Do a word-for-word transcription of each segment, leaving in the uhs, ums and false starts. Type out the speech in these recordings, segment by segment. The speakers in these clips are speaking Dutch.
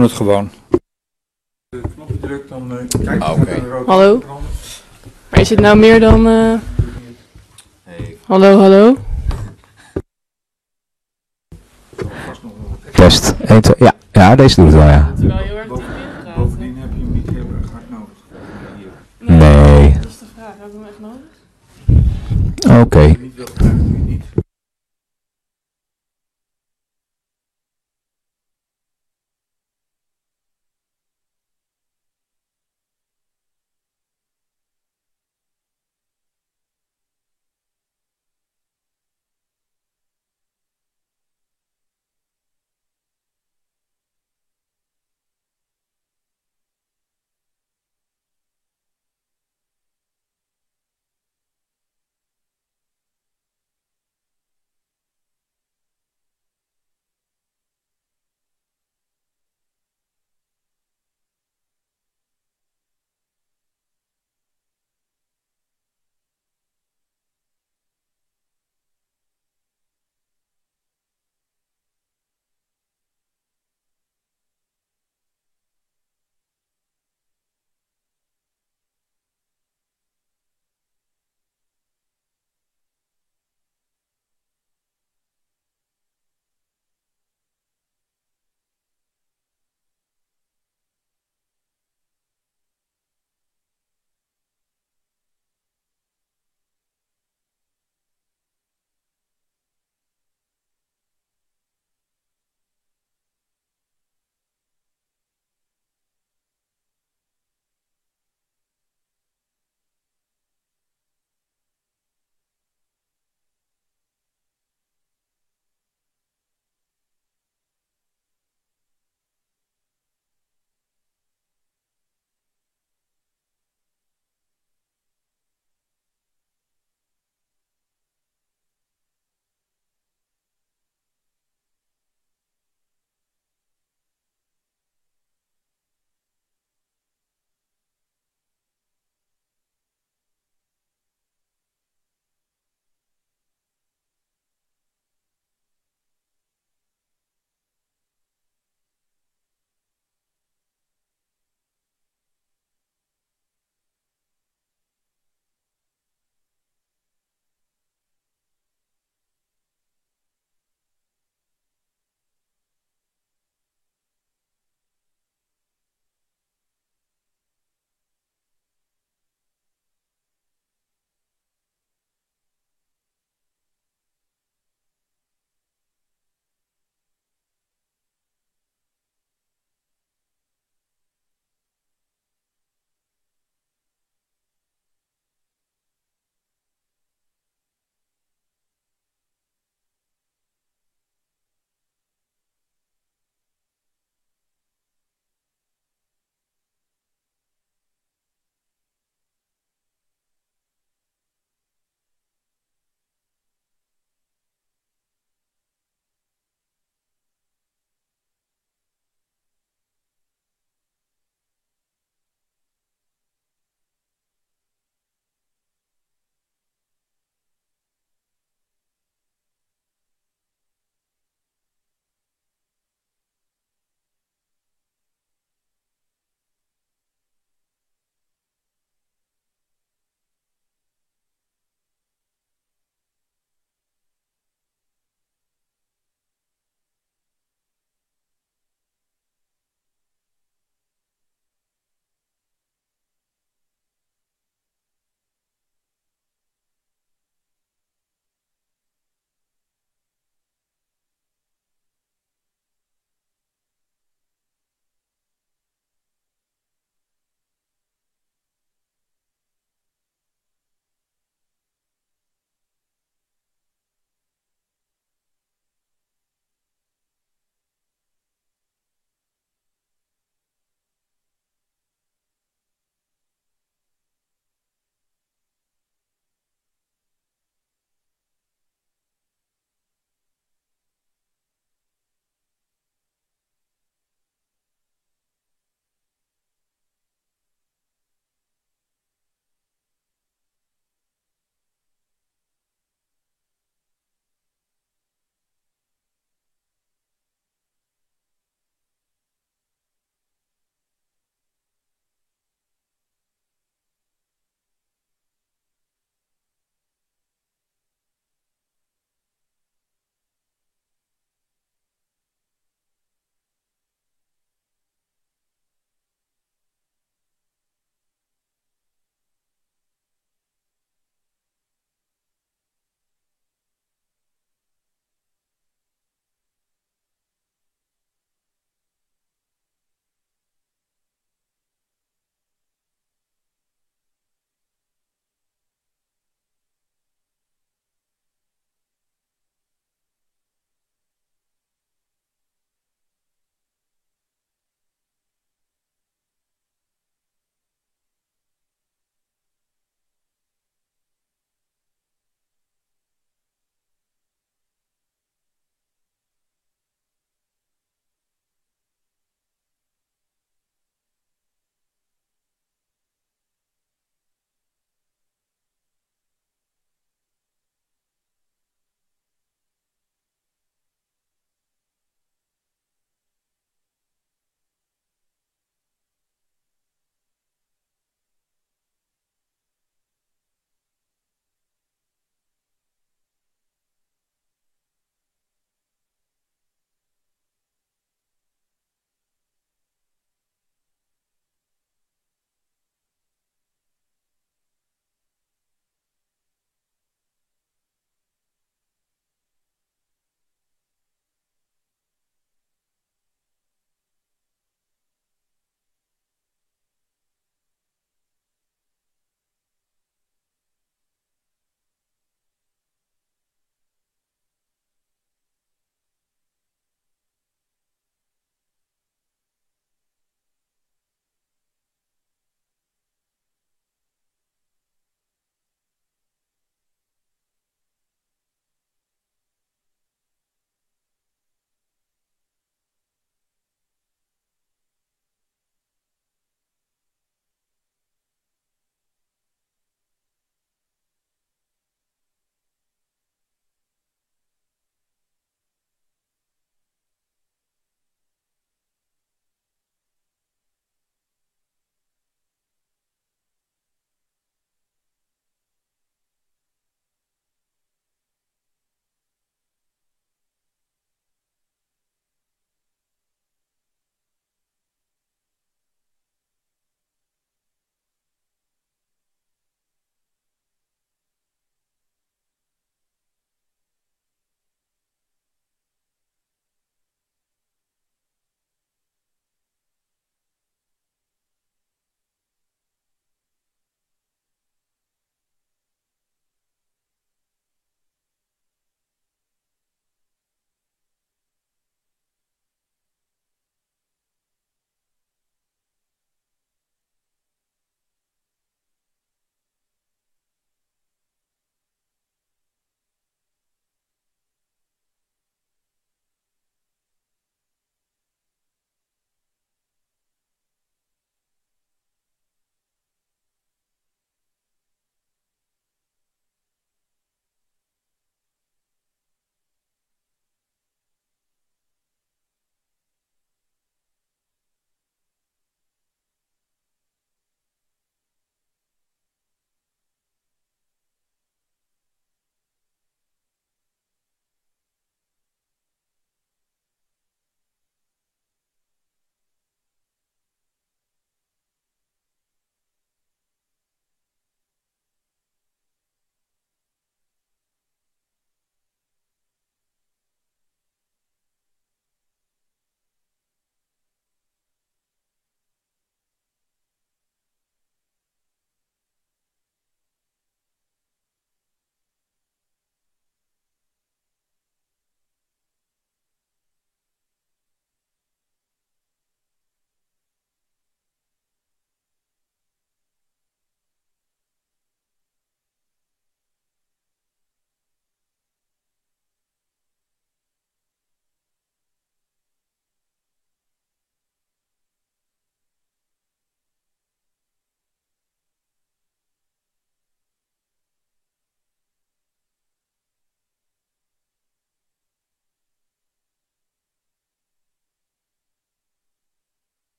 doen het gewoon. De knopje drukt, dan uh, kijk ah, je okay. naar de rode. Hallo? Maar is het nou meer dan... Uh... Hey. Hallo, hallo? Test. één, twee, ja. Ja, deze doet het wel, ja. Het is wel heel erg diep ingepraat. Bovendien heb je hem niet heel erg hard nodig. Hier. Nee. Nee. Dat is de vraag. Heb ik hem echt nodig? Oké. Okay. Niet wil gebruiken, doe je niet.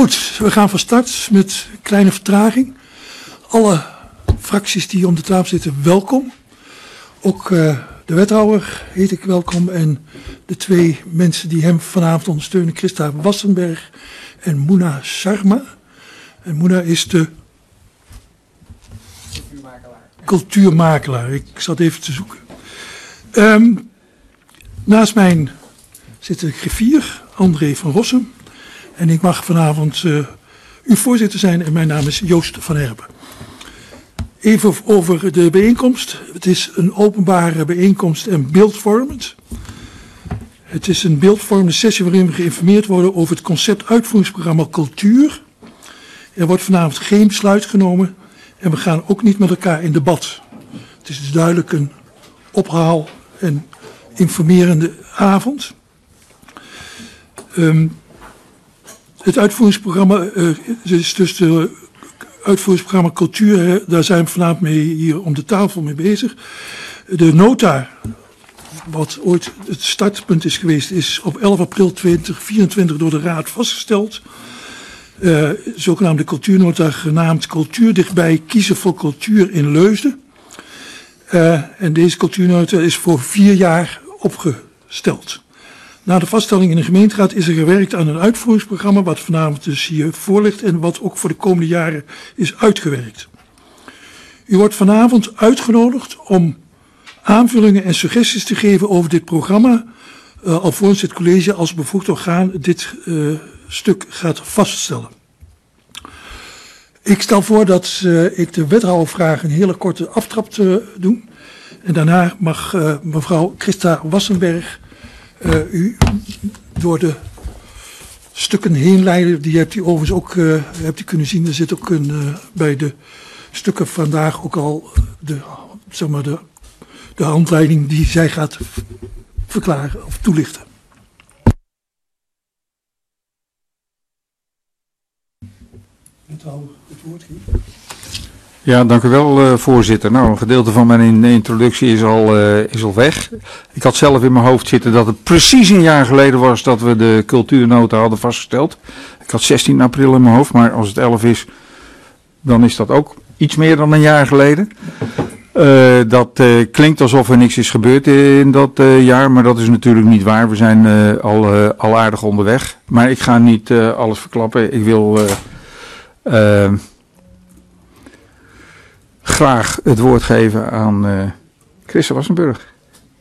Goed, we gaan van start met kleine vertraging. Alle fracties die om de tafel zitten, welkom. Ook uh, de wethouder heet ik welkom en de twee mensen die hem vanavond ondersteunen, Christa Wassenberg en Moena Sharma. En Moena is de cultuurmakelaar. cultuurmakelaar. Ik zat even te zoeken. Um, naast mij zit de griffier, André van Rossum. En ik mag vanavond uh, uw voorzitter zijn en mijn naam is Joost van Herpen. Even over de bijeenkomst. Het is een openbare bijeenkomst en beeldvormend. Het is een beeldvormende sessie waarin we geïnformeerd worden over het concept uitvoeringsprogramma Cultuur. Er wordt vanavond geen besluit genomen en we gaan ook niet met elkaar in debat. Het is dus duidelijk een ophaal en informerende avond. Um, het uitvoeringsprogramma uh, is dus de uitvoeringsprogramma Cultuur. Daar zijn we vanavond mee hier om de tafel mee bezig. De nota, wat ooit het startpunt is geweest, is op elf april tweeduizend vierentwintig door de Raad vastgesteld. Uh, zogenaamde cultuurnota genaamd Cultuur dichtbij, kiezen voor cultuur in Leusden. Uh, en deze cultuurnota is voor vier jaar opgesteld. Na de vaststelling in de gemeenteraad is er gewerkt aan een uitvoeringsprogramma wat vanavond dus hier voor ligt en wat ook voor de komende jaren is uitgewerkt. U wordt vanavond uitgenodigd om aanvullingen en suggesties te geven over dit programma, uh, alvorens het college als bevoegd orgaan dit uh, stuk gaat vaststellen. Ik stel voor dat uh, ik de wethouder vraag een hele korte aftrap te doen. En daarna mag uh, mevrouw Christa Wassenberg uh, u door de stukken heen leiden. Die hebt u overigens ook uh, hebt u kunnen zien. Er zit ook een, uh, bij de stukken vandaag ook al de, zeg maar de, de handleiding die zij gaat verklaren of toelichten. Het woord hier. Ja, dank u wel, uh, voorzitter. Nou, een gedeelte van mijn introductie is al, uh, is al weg. Ik had zelf in mijn hoofd zitten dat het precies een jaar geleden was dat we de cultuurnota hadden vastgesteld. Ik had zestien april in mijn hoofd, maar als het elf is, dan is dat ook iets meer dan een jaar geleden. Uh, dat uh, klinkt alsof er niks is gebeurd in dat uh, jaar, maar dat is natuurlijk niet waar. We zijn uh, al, uh, al aardig onderweg. Maar ik ga niet uh, alles verklappen. Ik wil uh, uh, graag het woord geven aan uh, Christa Wassenberg.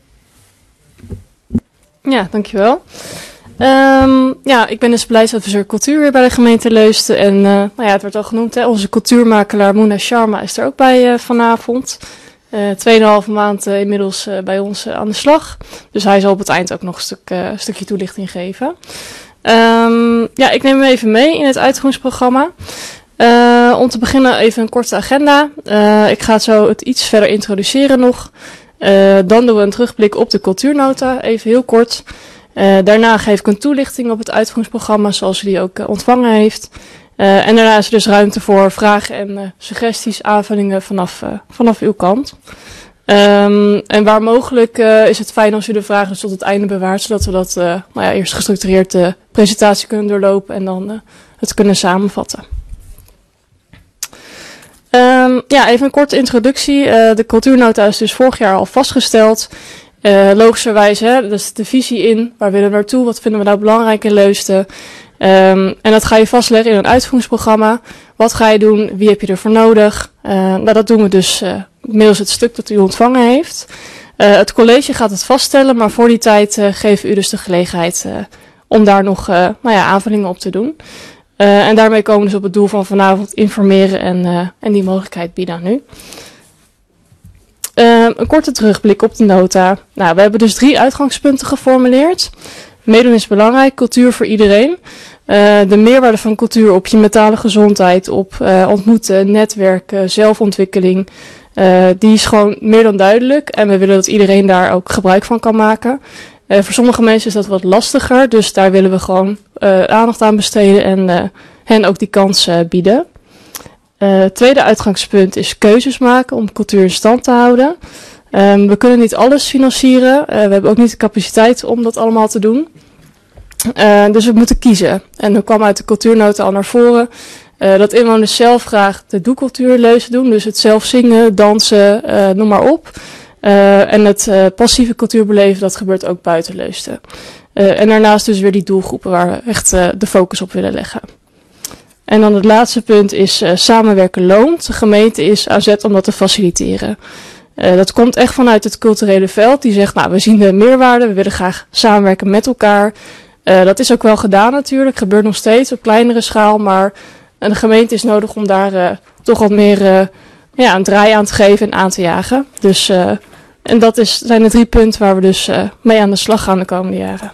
Ja, dankjewel. Um, ja, ik ben dus beleidsadviseur cultuur weer bij de gemeente Leusden. En uh, nou ja, het werd al genoemd, hè, onze cultuurmakelaar Moena Sharma is er ook bij uh, vanavond. Uh, tweeënhalve maand uh, inmiddels uh, bij ons uh, aan de slag. Dus hij zal op het eind ook nog een stuk, uh, stukje toelichting geven. Um, ja, ik neem hem even mee in het uitvoeringsprogramma. Uh, om te beginnen even een korte agenda. Uh, ik ga zo het iets verder introduceren nog. Uh, dan doen we een terugblik op de cultuurnota, even heel kort. Uh, daarna geef ik een toelichting op het uitvoeringsprogramma zoals u die ook uh, ontvangen heeft. Uh, en daarna is er dus ruimte voor vragen en uh, suggesties, aanvullingen vanaf, uh, vanaf uw kant. Um, en waar mogelijk uh, is het fijn als u de vragen dus tot het einde bewaart, zodat we dat uh, nou ja, eerst gestructureerd de presentatie kunnen doorlopen en dan uh, het kunnen samenvatten. Um, ja, even een korte introductie. Uh, de cultuurnota is dus vorig jaar al vastgesteld. Uh, logischerwijs, hè, dus de visie in, waar willen we naartoe, wat vinden we nou belangrijk in Leusden. Um, en dat ga je vastleggen in een uitvoeringsprogramma. Wat ga je doen, wie heb je ervoor nodig? Uh, nou, dat doen we dus uh, middels het stuk dat u ontvangen heeft. Uh, het college gaat het vaststellen, maar voor die tijd uh, geven u dus de gelegenheid uh, om daar nog uh, nou ja, aanvullingen op te doen. Uh, en daarmee komen we dus op het doel van vanavond informeren en, uh, en die mogelijkheid bieden aan u. Uh, een korte terugblik op de nota. Nou, we hebben dus drie uitgangspunten geformuleerd. Meedoen is belangrijk, cultuur voor iedereen. Uh, de meerwaarde van cultuur op je mentale gezondheid, op uh, ontmoeten, netwerken, zelfontwikkeling. Uh, die is gewoon meer dan duidelijk. En we willen dat iedereen daar ook gebruik van kan maken. Uh, voor sommige mensen is dat wat lastiger. Dus daar willen we gewoon uh, aandacht aan besteden en uh, hen ook die kans uh, bieden. Het uh, tweede uitgangspunt is keuzes maken om cultuur in stand te houden. Um, we kunnen niet alles financieren. Uh, we hebben ook niet de capaciteit om dat allemaal te doen. Uh, dus we moeten kiezen. En dan kwam uit de cultuurnota al naar voren uh, dat inwoners zelf graag de doecultuur leuzen doen. Dus het zelf zingen, dansen, uh, noem maar op. Uh, en het uh, passieve cultuurbeleven, dat gebeurt ook buiten Leusden. Uh, en daarnaast dus weer die doelgroepen waar we echt uh, de focus op willen leggen. En dan het laatste punt is uh, samenwerken loont. De gemeente is aan zet om dat te faciliteren. Uh, dat komt echt vanuit het culturele veld. Die zegt, nou, we zien de meerwaarde, we willen graag samenwerken met elkaar. Uh, dat is ook wel gedaan natuurlijk, gebeurt nog steeds op kleinere schaal. Maar uh, de gemeente is nodig om daar uh, toch wat meer uh, ja, een draai aan te geven en aan te jagen. Dus, uh, en dat is, zijn de drie punten waar we dus uh, mee aan de slag gaan de komende jaren.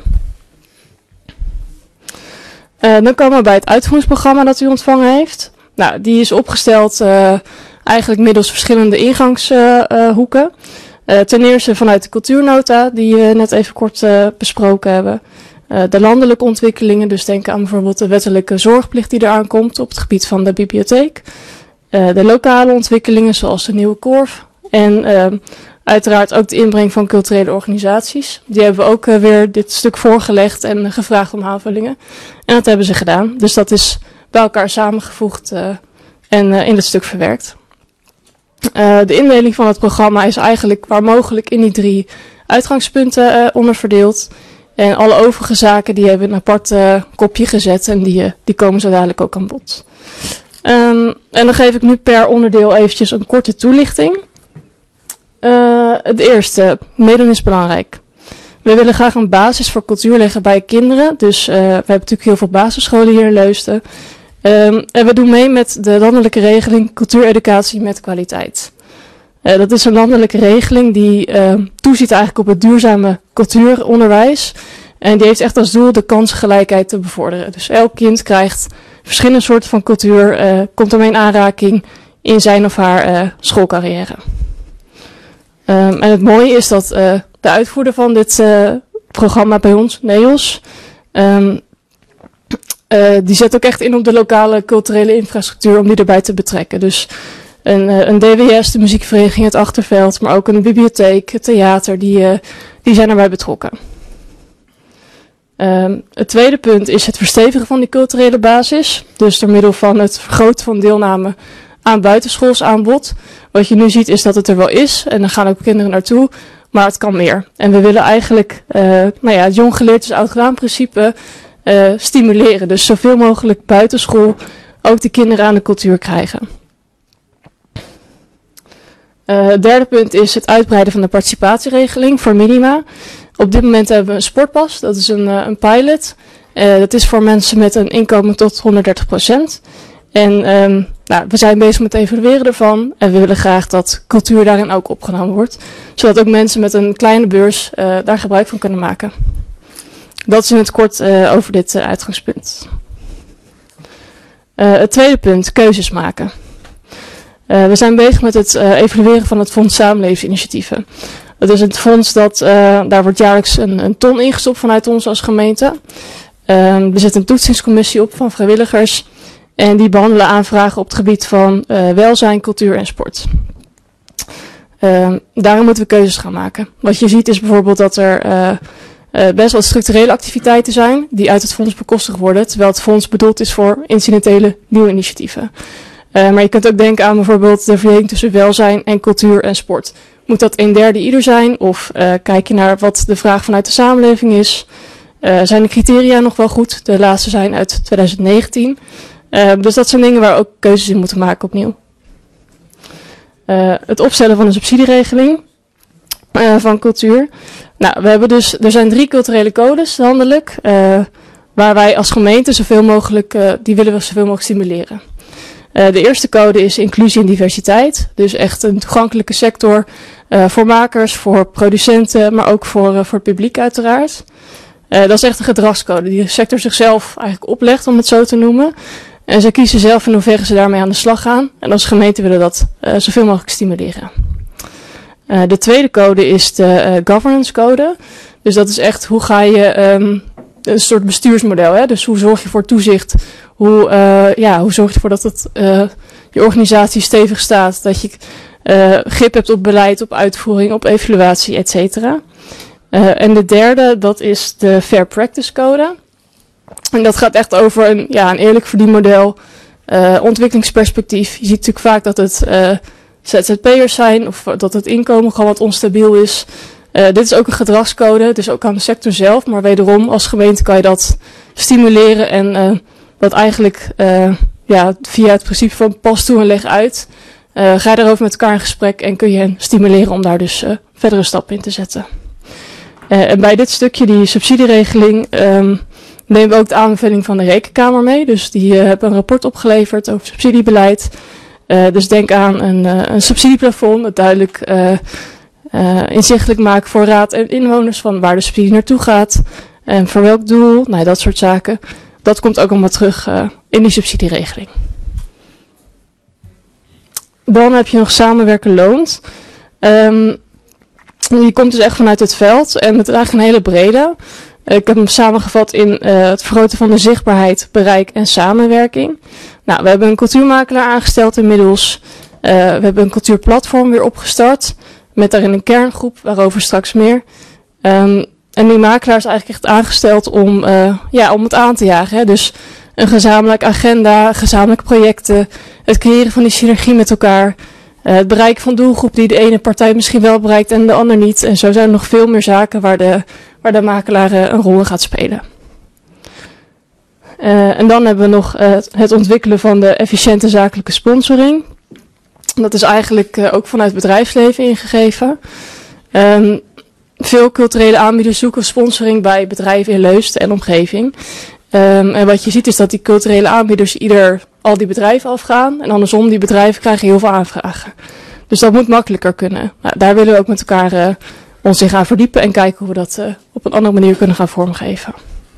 Uh, dan komen we bij het uitvoeringsprogramma dat u ontvangen heeft. Nou, die is opgesteld uh, eigenlijk middels verschillende ingangshoeken. Uh, uh, ten eerste vanuit de cultuurnota, die we net even kort uh, besproken hebben. Uh, de landelijke ontwikkelingen, dus denk aan bijvoorbeeld de wettelijke zorgplicht die eraan komt op het gebied van de bibliotheek. Uh, de lokale ontwikkelingen, zoals de Nieuwe Korf. En uh, uiteraard ook de inbreng van culturele organisaties. Die hebben we ook uh, weer dit stuk voorgelegd en uh, gevraagd om aanvullingen. En dat hebben ze gedaan. Dus dat is bij elkaar samengevoegd uh, en uh, in het stuk verwerkt. Uh, de indeling van het programma is eigenlijk waar mogelijk in die drie uitgangspunten uh, onderverdeeld. En alle overige zaken die hebben een apart uh, kopje gezet en die, uh, die komen zo dadelijk ook aan bod. Um, en dan geef ik nu per onderdeel eventjes een korte toelichting. Uh, het eerste, meedoen is belangrijk. We willen graag een basis voor cultuur leggen bij kinderen. Dus uh, we hebben natuurlijk heel veel basisscholen hier in Leusden. Um, en we doen mee met de landelijke regeling cultuureducatie met kwaliteit. Uh, dat is een landelijke regeling die uh, toeziet eigenlijk op het duurzame cultuuronderwijs. En die heeft echt als doel de kansengelijkheid te bevorderen. Dus elk kind krijgt verschillende soorten van cultuur, uh, komt ermee in aanraking in zijn of haar uh, schoolcarrière. Um, en het mooie is dat uh, de uitvoerder van dit uh, programma bij ons, NEOS, um, uh, die zet ook echt in op de lokale culturele infrastructuur om die erbij te betrekken. Dus een, uh, een D W S, de muziekvereniging Het Achterveld, maar ook een bibliotheek, het theater, die, uh, die zijn erbij betrokken. Um, het tweede punt is het verstevigen van die culturele basis. Dus door middel van het vergroten van deelname aan buitenschoolsaanbod. Wat je nu ziet is dat het er wel is en dan gaan ook kinderen naartoe, maar het kan meer. En we willen eigenlijk uh, nou ja, het jong geleerd is oud gedaan principe uh, stimuleren. Dus zoveel mogelijk buitenschool ook de kinderen aan de cultuur krijgen. Uh, het derde punt is het uitbreiden van de participatieregeling voor minima. Op dit moment hebben we een sportpas, dat is een, uh, een pilot. Uh, dat is voor mensen met een inkomen tot honderddertig procent. En um, nou, we zijn bezig met het evalueren ervan. En we willen graag dat cultuur daarin ook opgenomen wordt. Zodat ook mensen met een kleine beurs uh, daar gebruik van kunnen maken. Dat is in het kort uh, over dit uh, uitgangspunt. Uh, het tweede punt, keuzes maken. Uh, we zijn bezig met het uh, evalueren van het Fonds Samenlevingsinitiatieven. Dat is het fonds dat, uh, daar wordt jaarlijks een, een ton ingestopt vanuit ons als gemeente. Uh, er zit een toetsingscommissie op van vrijwilligers. En die behandelen aanvragen op het gebied van uh, welzijn, cultuur en sport. Uh, daarom moeten we keuzes gaan maken. Wat je ziet is bijvoorbeeld dat er uh, uh, best wel structurele activiteiten zijn die uit het fonds bekostigd worden. Terwijl het fonds bedoeld is voor incidentele nieuwe initiatieven. Uh, maar je kunt ook denken aan bijvoorbeeld de verdeling tussen welzijn en cultuur en sport. Moet dat een derde ieder zijn? Of uh, kijk je naar wat de vraag vanuit de samenleving is? Uh, zijn de criteria nog wel goed? De laatste zijn uit twintig negentien. Uh, dus dat zijn dingen waar we ook keuzes in moeten maken opnieuw. Uh, het opstellen van een subsidieregeling uh, van cultuur. Nou, we hebben dus, er zijn drie culturele codes landelijk, uh, waar wij als gemeente zoveel mogelijk, uh, die willen we zoveel mogelijk stimuleren. Uh, de eerste code is inclusie en diversiteit. Dus echt een toegankelijke sector uh, voor makers, voor producenten, maar ook voor, uh, voor het publiek uiteraard. Uh, dat is echt een gedragscode die de sector zichzelf eigenlijk oplegt, om het zo te noemen. En ze kiezen zelf in hoeverre ze daarmee aan de slag gaan. En als gemeente willen dat uh, zoveel mogelijk stimuleren. Uh, de tweede code is de uh, governance code. Dus dat is echt hoe ga je, um, een soort bestuursmodel. Hè? Dus hoe zorg je voor toezicht? Hoe, uh, ja, hoe zorg je ervoor dat het, uh, je organisatie stevig staat? Dat je uh, grip hebt op beleid, op uitvoering, op evaluatie, et cetera. Uh, en de derde, dat is de Fair Practice Code. En dat gaat echt over een, ja, een eerlijk verdienmodel, uh, ontwikkelingsperspectief. Je ziet natuurlijk vaak dat het uh, Z Z P'ers zijn of dat het inkomen gewoon wat onstabiel is. Uh, dit is ook een gedragscode, het is ook aan de sector zelf, maar wederom als gemeente kan je dat stimuleren en uh, dat eigenlijk uh, ja, via het principe van pas toe en leg uit. Uh, ga je daarover met elkaar in gesprek en kun je hen stimuleren om daar dus uh, verdere stappen in te zetten. Uh, en bij dit stukje, die subsidieregeling, um, nemen we ook de aanbeveling van de Rekenkamer mee. Dus die uh, hebben een rapport opgeleverd over subsidiebeleid. Uh, dus denk aan een, uh, een subsidieplafond, het duidelijk uh, uh, inzichtelijk maken voor raad en inwoners van waar de subsidie naartoe gaat. En voor welk doel, nou, dat soort zaken. Dat komt ook allemaal terug uh, in die subsidieregeling. Dan heb je nog samenwerken loont. Um, die komt dus echt vanuit het veld en het is eigenlijk een hele brede. Uh, ik heb hem samengevat in uh, het vergroten van de zichtbaarheid, bereik en samenwerking. Nou, we hebben een cultuurmakelaar aangesteld inmiddels. Uh, we hebben een cultuurplatform weer opgestart. Met daarin een kerngroep, waarover straks meer. Um, en die makelaar is eigenlijk echt aangesteld om, uh, ja, om het aan te jagen. Hè. Dus een gezamenlijke agenda, gezamenlijke projecten, het creëren van die synergie met elkaar, uh, het bereiken van doelgroep die de ene partij misschien wel bereikt en de ander niet. En zo zijn er nog veel meer zaken waar de, waar de makelaar uh, een rol in gaat spelen. Uh, en dan hebben we nog uh, het ontwikkelen van de efficiënte zakelijke sponsoring. Dat is eigenlijk uh, ook vanuit het bedrijfsleven ingegeven. Um, veel culturele aanbieders zoeken sponsoring bij bedrijven in Leusden en omgeving. Um, en wat je ziet is dat die culturele aanbieders ieder al die bedrijven afgaan. En andersom, die bedrijven krijgen heel veel aanvragen. Dus dat moet makkelijker kunnen. Nou, daar willen we ook met elkaar uh, ons in gaan verdiepen en kijken hoe we dat uh, op een andere manier kunnen gaan vormgeven.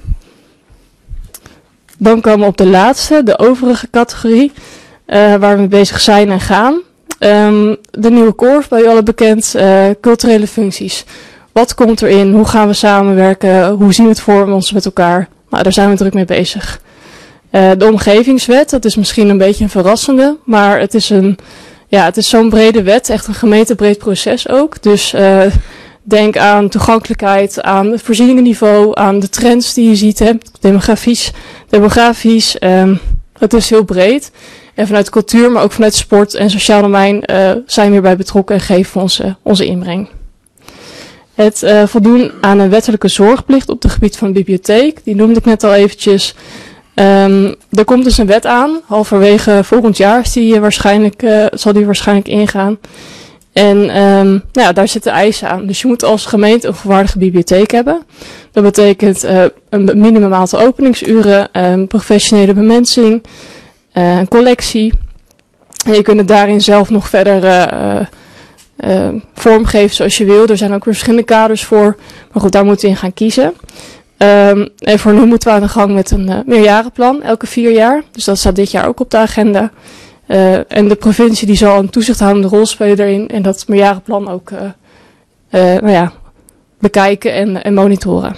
Dan komen we op de laatste, de overige categorie, uh, waar we mee bezig zijn en gaan. Um, de nieuwe korf, bij u allen bekend, uh, culturele functies. Wat komt erin? Hoe gaan we samenwerken? Hoe zien we het voor ons met elkaar? Nou, daar zijn we druk mee bezig. Uh, de omgevingswet, dat is misschien een beetje een verrassende, maar het is een, ja, het is zo'n brede wet, echt een gemeentebreed proces ook. Dus uh, denk aan toegankelijkheid, aan het voorzieningenniveau, aan de trends die je ziet, hè, demografisch, demografisch. Um, het is heel breed. En vanuit cultuur, maar ook vanuit sport en sociaal domein uh, zijn we hierbij betrokken en geven we onze, onze inbreng. Het uh, voldoen aan een wettelijke zorgplicht op het gebied van de bibliotheek, die noemde ik net al eventjes. Um, er komt dus een wet aan, halverwege volgend jaar is die waarschijnlijk, uh, zal die waarschijnlijk ingaan. En um, nou ja, daar zitten eisen aan. Dus je moet als gemeente een volwaardige bibliotheek hebben. Dat betekent uh, een minimum aantal openingsuren, um, professionele bemensing, uh, een collectie. En je kunt het daarin zelf nog verder uh, uh, vormgeven zoals je wil. Er zijn ook weer verschillende kaders voor. Maar goed, daar moeten we in gaan kiezen. Um, en voor nu moeten we aan de gang met een uh, meerjarenplan, elke vier jaar. Dus dat staat dit jaar ook op de agenda. Uh, en de provincie die zal een toezichthoudende rol spelen daarin. En dat meerjarenplan ook uh, uh, nou ja, bekijken en, en monitoren.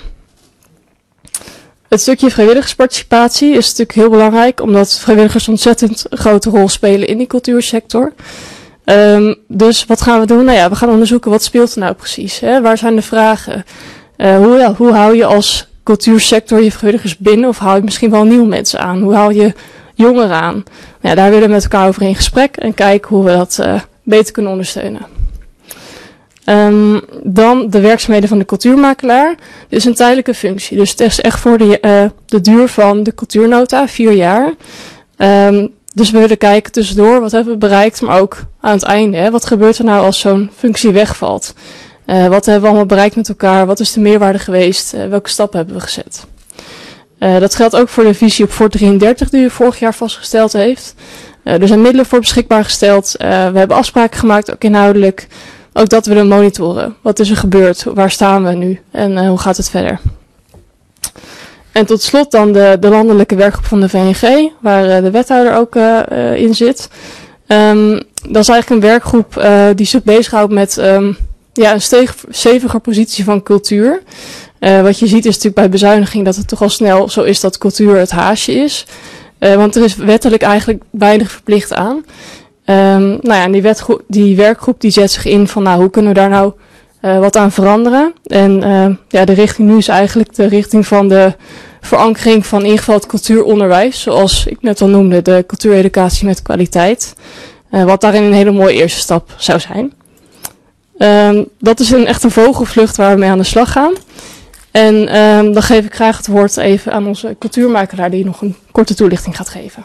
Het stukje vrijwilligersparticipatie is natuurlijk heel belangrijk. Omdat vrijwilligers een ontzettend grote rol spelen in die cultuursector. Um, dus wat gaan we doen? Nou ja, we gaan onderzoeken wat speelt er nou precies. Hè? Waar zijn de vragen? Uh, hoe, ja, hoe hou je als cultuursector je vrijwilligers binnen? Of hou je misschien wel nieuwe mensen aan? Hoe hou je jongeren aan? Nou ja, daar willen we met elkaar over in gesprek en kijken hoe we dat uh, beter kunnen ondersteunen. Um, dan de werkzaamheden van de cultuurmakelaar. Dit is een tijdelijke functie. Dus het is echt voor de, uh, de duur van de cultuurnota, vier jaar. Um, dus we willen kijken tussendoor, wat hebben we bereikt, maar ook aan het einde. Hè, wat gebeurt er nou als zo'n functie wegvalt? Uh, wat hebben we allemaal bereikt met elkaar? Wat is de meerwaarde geweest? Uh, welke stappen hebben we gezet? Uh, dat geldt ook voor de visie op Fort drieëndertig die u vorig jaar vastgesteld heeft. Uh, er zijn middelen voor beschikbaar gesteld. Uh, we hebben afspraken gemaakt, ook inhoudelijk. Ook dat willen we monitoren. Wat is er gebeurd? Waar staan we nu? En uh, hoe gaat het verder? En tot slot dan de, de landelijke werkgroep van de V N G, waar uh, de wethouder ook uh, uh, in zit. Um, dat is eigenlijk een werkgroep uh, die zich bezighoudt met um, ja, een steeg, steviger positie van cultuur. Uh, wat je ziet is natuurlijk bij bezuiniging dat het toch al snel zo is dat cultuur het haasje is. Uh, want er is wettelijk eigenlijk weinig verplicht aan. Um, nou ja, en die, wetgroep, die werkgroep die zet zich in van nou, hoe kunnen we daar nou uh, wat aan veranderen. En uh, ja, de richting nu is eigenlijk de richting van de verankering van in ieder geval het cultuuronderwijs, zoals ik net al noemde, de cultuureducatie met kwaliteit. Uh, wat daarin een hele mooie eerste stap zou zijn. Um, dat is een, echt een vogelvlucht waar we mee aan de slag gaan. En um, dan geef ik graag het woord even aan onze cultuurmakelaar die nog een korte toelichting gaat geven.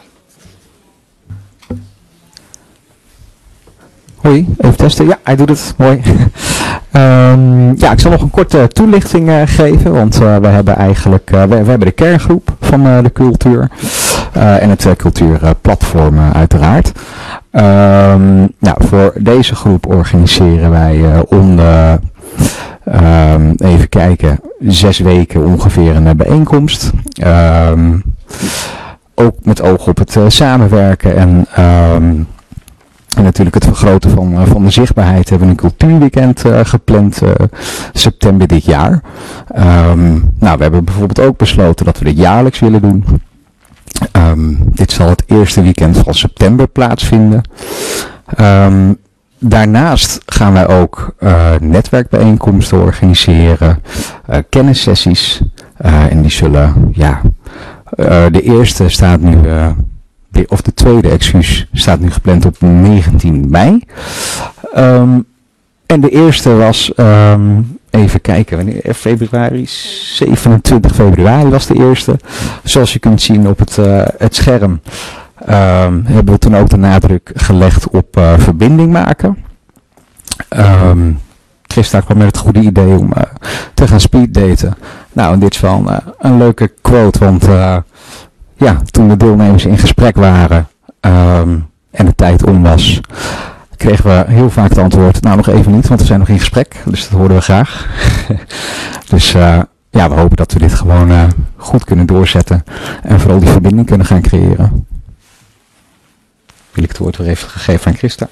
Hoi, even testen. Ja, hij doet het. Mooi. um, ja, ik zal nog een korte toelichting uh, geven, want uh, we hebben eigenlijk uh, we, we hebben de kerngroep van uh, de cultuur uh, en het uh, cultuurplatform uh, uiteraard. Um, nou, voor deze groep organiseren wij uh, om de, um, even kijken, zes weken ongeveer een uh, bijeenkomst. Um, ook met oog op het uh, samenwerken en um, En natuurlijk het vergroten van, uh, van de zichtbaarheid. Hebben we een cultuurweekend uh, gepland uh, september dit jaar. Um, nou, we hebben bijvoorbeeld ook besloten dat we dit jaarlijks willen doen. Um, dit zal het eerste weekend van september plaatsvinden. Um, daarnaast gaan wij ook uh, netwerkbijeenkomsten organiseren. Uh, kennissessies. Uh, en die zullen, ja, uh, de eerste staat nu... Uh, of de tweede, excuus, staat nu gepland op negentien mei. Um, en de eerste was, um, even kijken, wanneer, februari, zevenentwintig februari was de eerste. Zoals je kunt zien op het, uh, het scherm, um, hebben we toen ook de nadruk gelegd op uh, verbinding maken. Um, Christa kwam met het goede idee om uh, te gaan speeddaten. Nou, en dit is wel een, uh, een leuke quote, want... Uh, Ja, toen de deelnemers in gesprek waren um, en de tijd om was, kregen we heel vaak het antwoord, nou nog even niet, want we zijn nog in gesprek, dus dat hoorden we graag. dus uh, ja, we hopen dat we dit gewoon uh, goed kunnen doorzetten en vooral die verbinding kunnen gaan creëren. Wil ik het woord weer even gegeven aan Christa.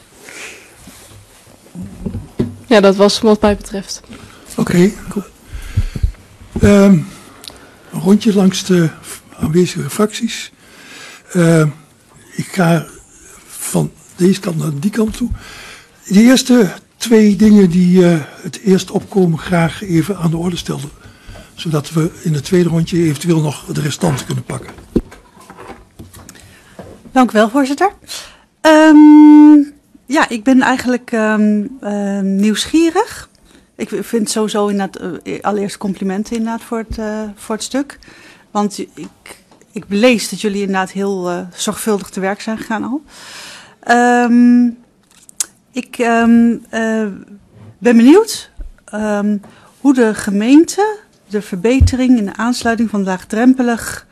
Ja, dat was wat mij betreft. Oké, okay, cool. Um, een rondje langs de aanwezige fracties. Uh, ik ga van deze kant naar die kant toe. De eerste twee dingen die uh, het eerst opkomen graag even aan de orde stelden. Zodat we in het tweede rondje eventueel nog de restanten kunnen pakken. Dank u wel, voorzitter. Um, ja, ik ben eigenlijk um, uh, nieuwsgierig. Ik vind sowieso inderdaad, uh, allereerst complimenten inderdaad voor het, uh, voor het stuk. Want ik, ik lees dat jullie inderdaad heel uh, zorgvuldig te werk zijn gegaan al. Um, ik um, uh, ben benieuwd um, hoe de gemeente de verbetering in de aansluiting van laagdrempelig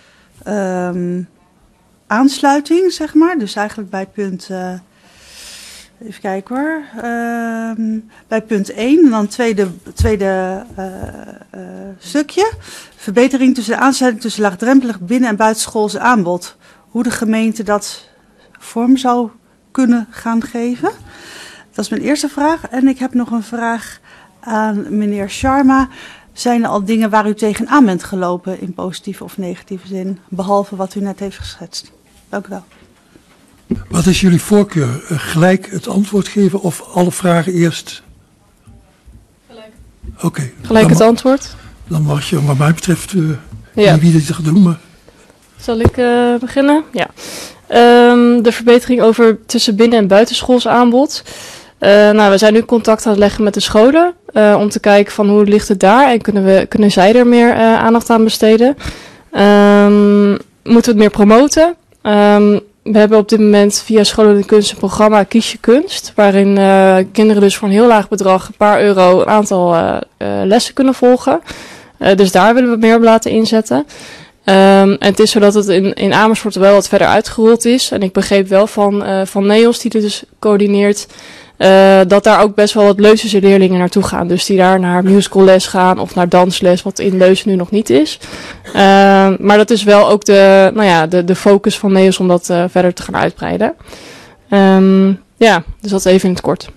um, aansluiting, zeg maar. Dus eigenlijk bij punt... Uh, Even kijken hoor. Uh, bij punt één, en dan het tweede, tweede uh, uh, stukje. Verbetering tussen de aansluiting tussen laagdrempelig binnen- en buitenschoolse aanbod. Hoe de gemeente dat vorm zou kunnen gaan geven. Dat is mijn eerste vraag. En ik heb nog een vraag aan meneer Sharma. Zijn er al dingen waar u tegenaan bent gelopen in positieve of negatieve zin? Behalve wat u net heeft geschetst. Dank u wel. Wat is jullie voorkeur? Gelijk het antwoord geven of alle vragen eerst? Gelijk. Oké. Okay. Gelijk het antwoord. Dan mag je wat mij betreft, uh, ja. wie dit gaat doen. Maar... Zal ik uh, beginnen? Ja. Um, de verbetering over tussen binnen- en buitenschoolse aanbod. Uh, nou, we zijn nu contact aan het leggen met de scholen. Uh, om te kijken van hoe ligt het daar en kunnen, we, kunnen zij er meer uh, aandacht aan besteden. Um, moeten we het meer promoten? Um, We hebben op dit moment via Scholen de Kunst een programma Kies je Kunst. Waarin uh, kinderen dus voor een heel laag bedrag, een paar euro, een aantal uh, uh, lessen kunnen volgen. Uh, dus daar willen we meer op laten inzetten. Um, en het is zo dat het in, in Amersfoort wel wat verder uitgerold is. En ik begreep wel van, uh, van Neos, die dit dus coördineert, uh, dat daar ook best wel wat Leussense leerlingen naartoe gaan. Dus die daar naar musicalles gaan of naar dansles, wat in Leusen nu nog niet is. Uh, maar dat is wel ook de, nou ja, de, de focus van Neos om dat uh, verder te gaan uitbreiden. Um, ja, dus dat even in het kort.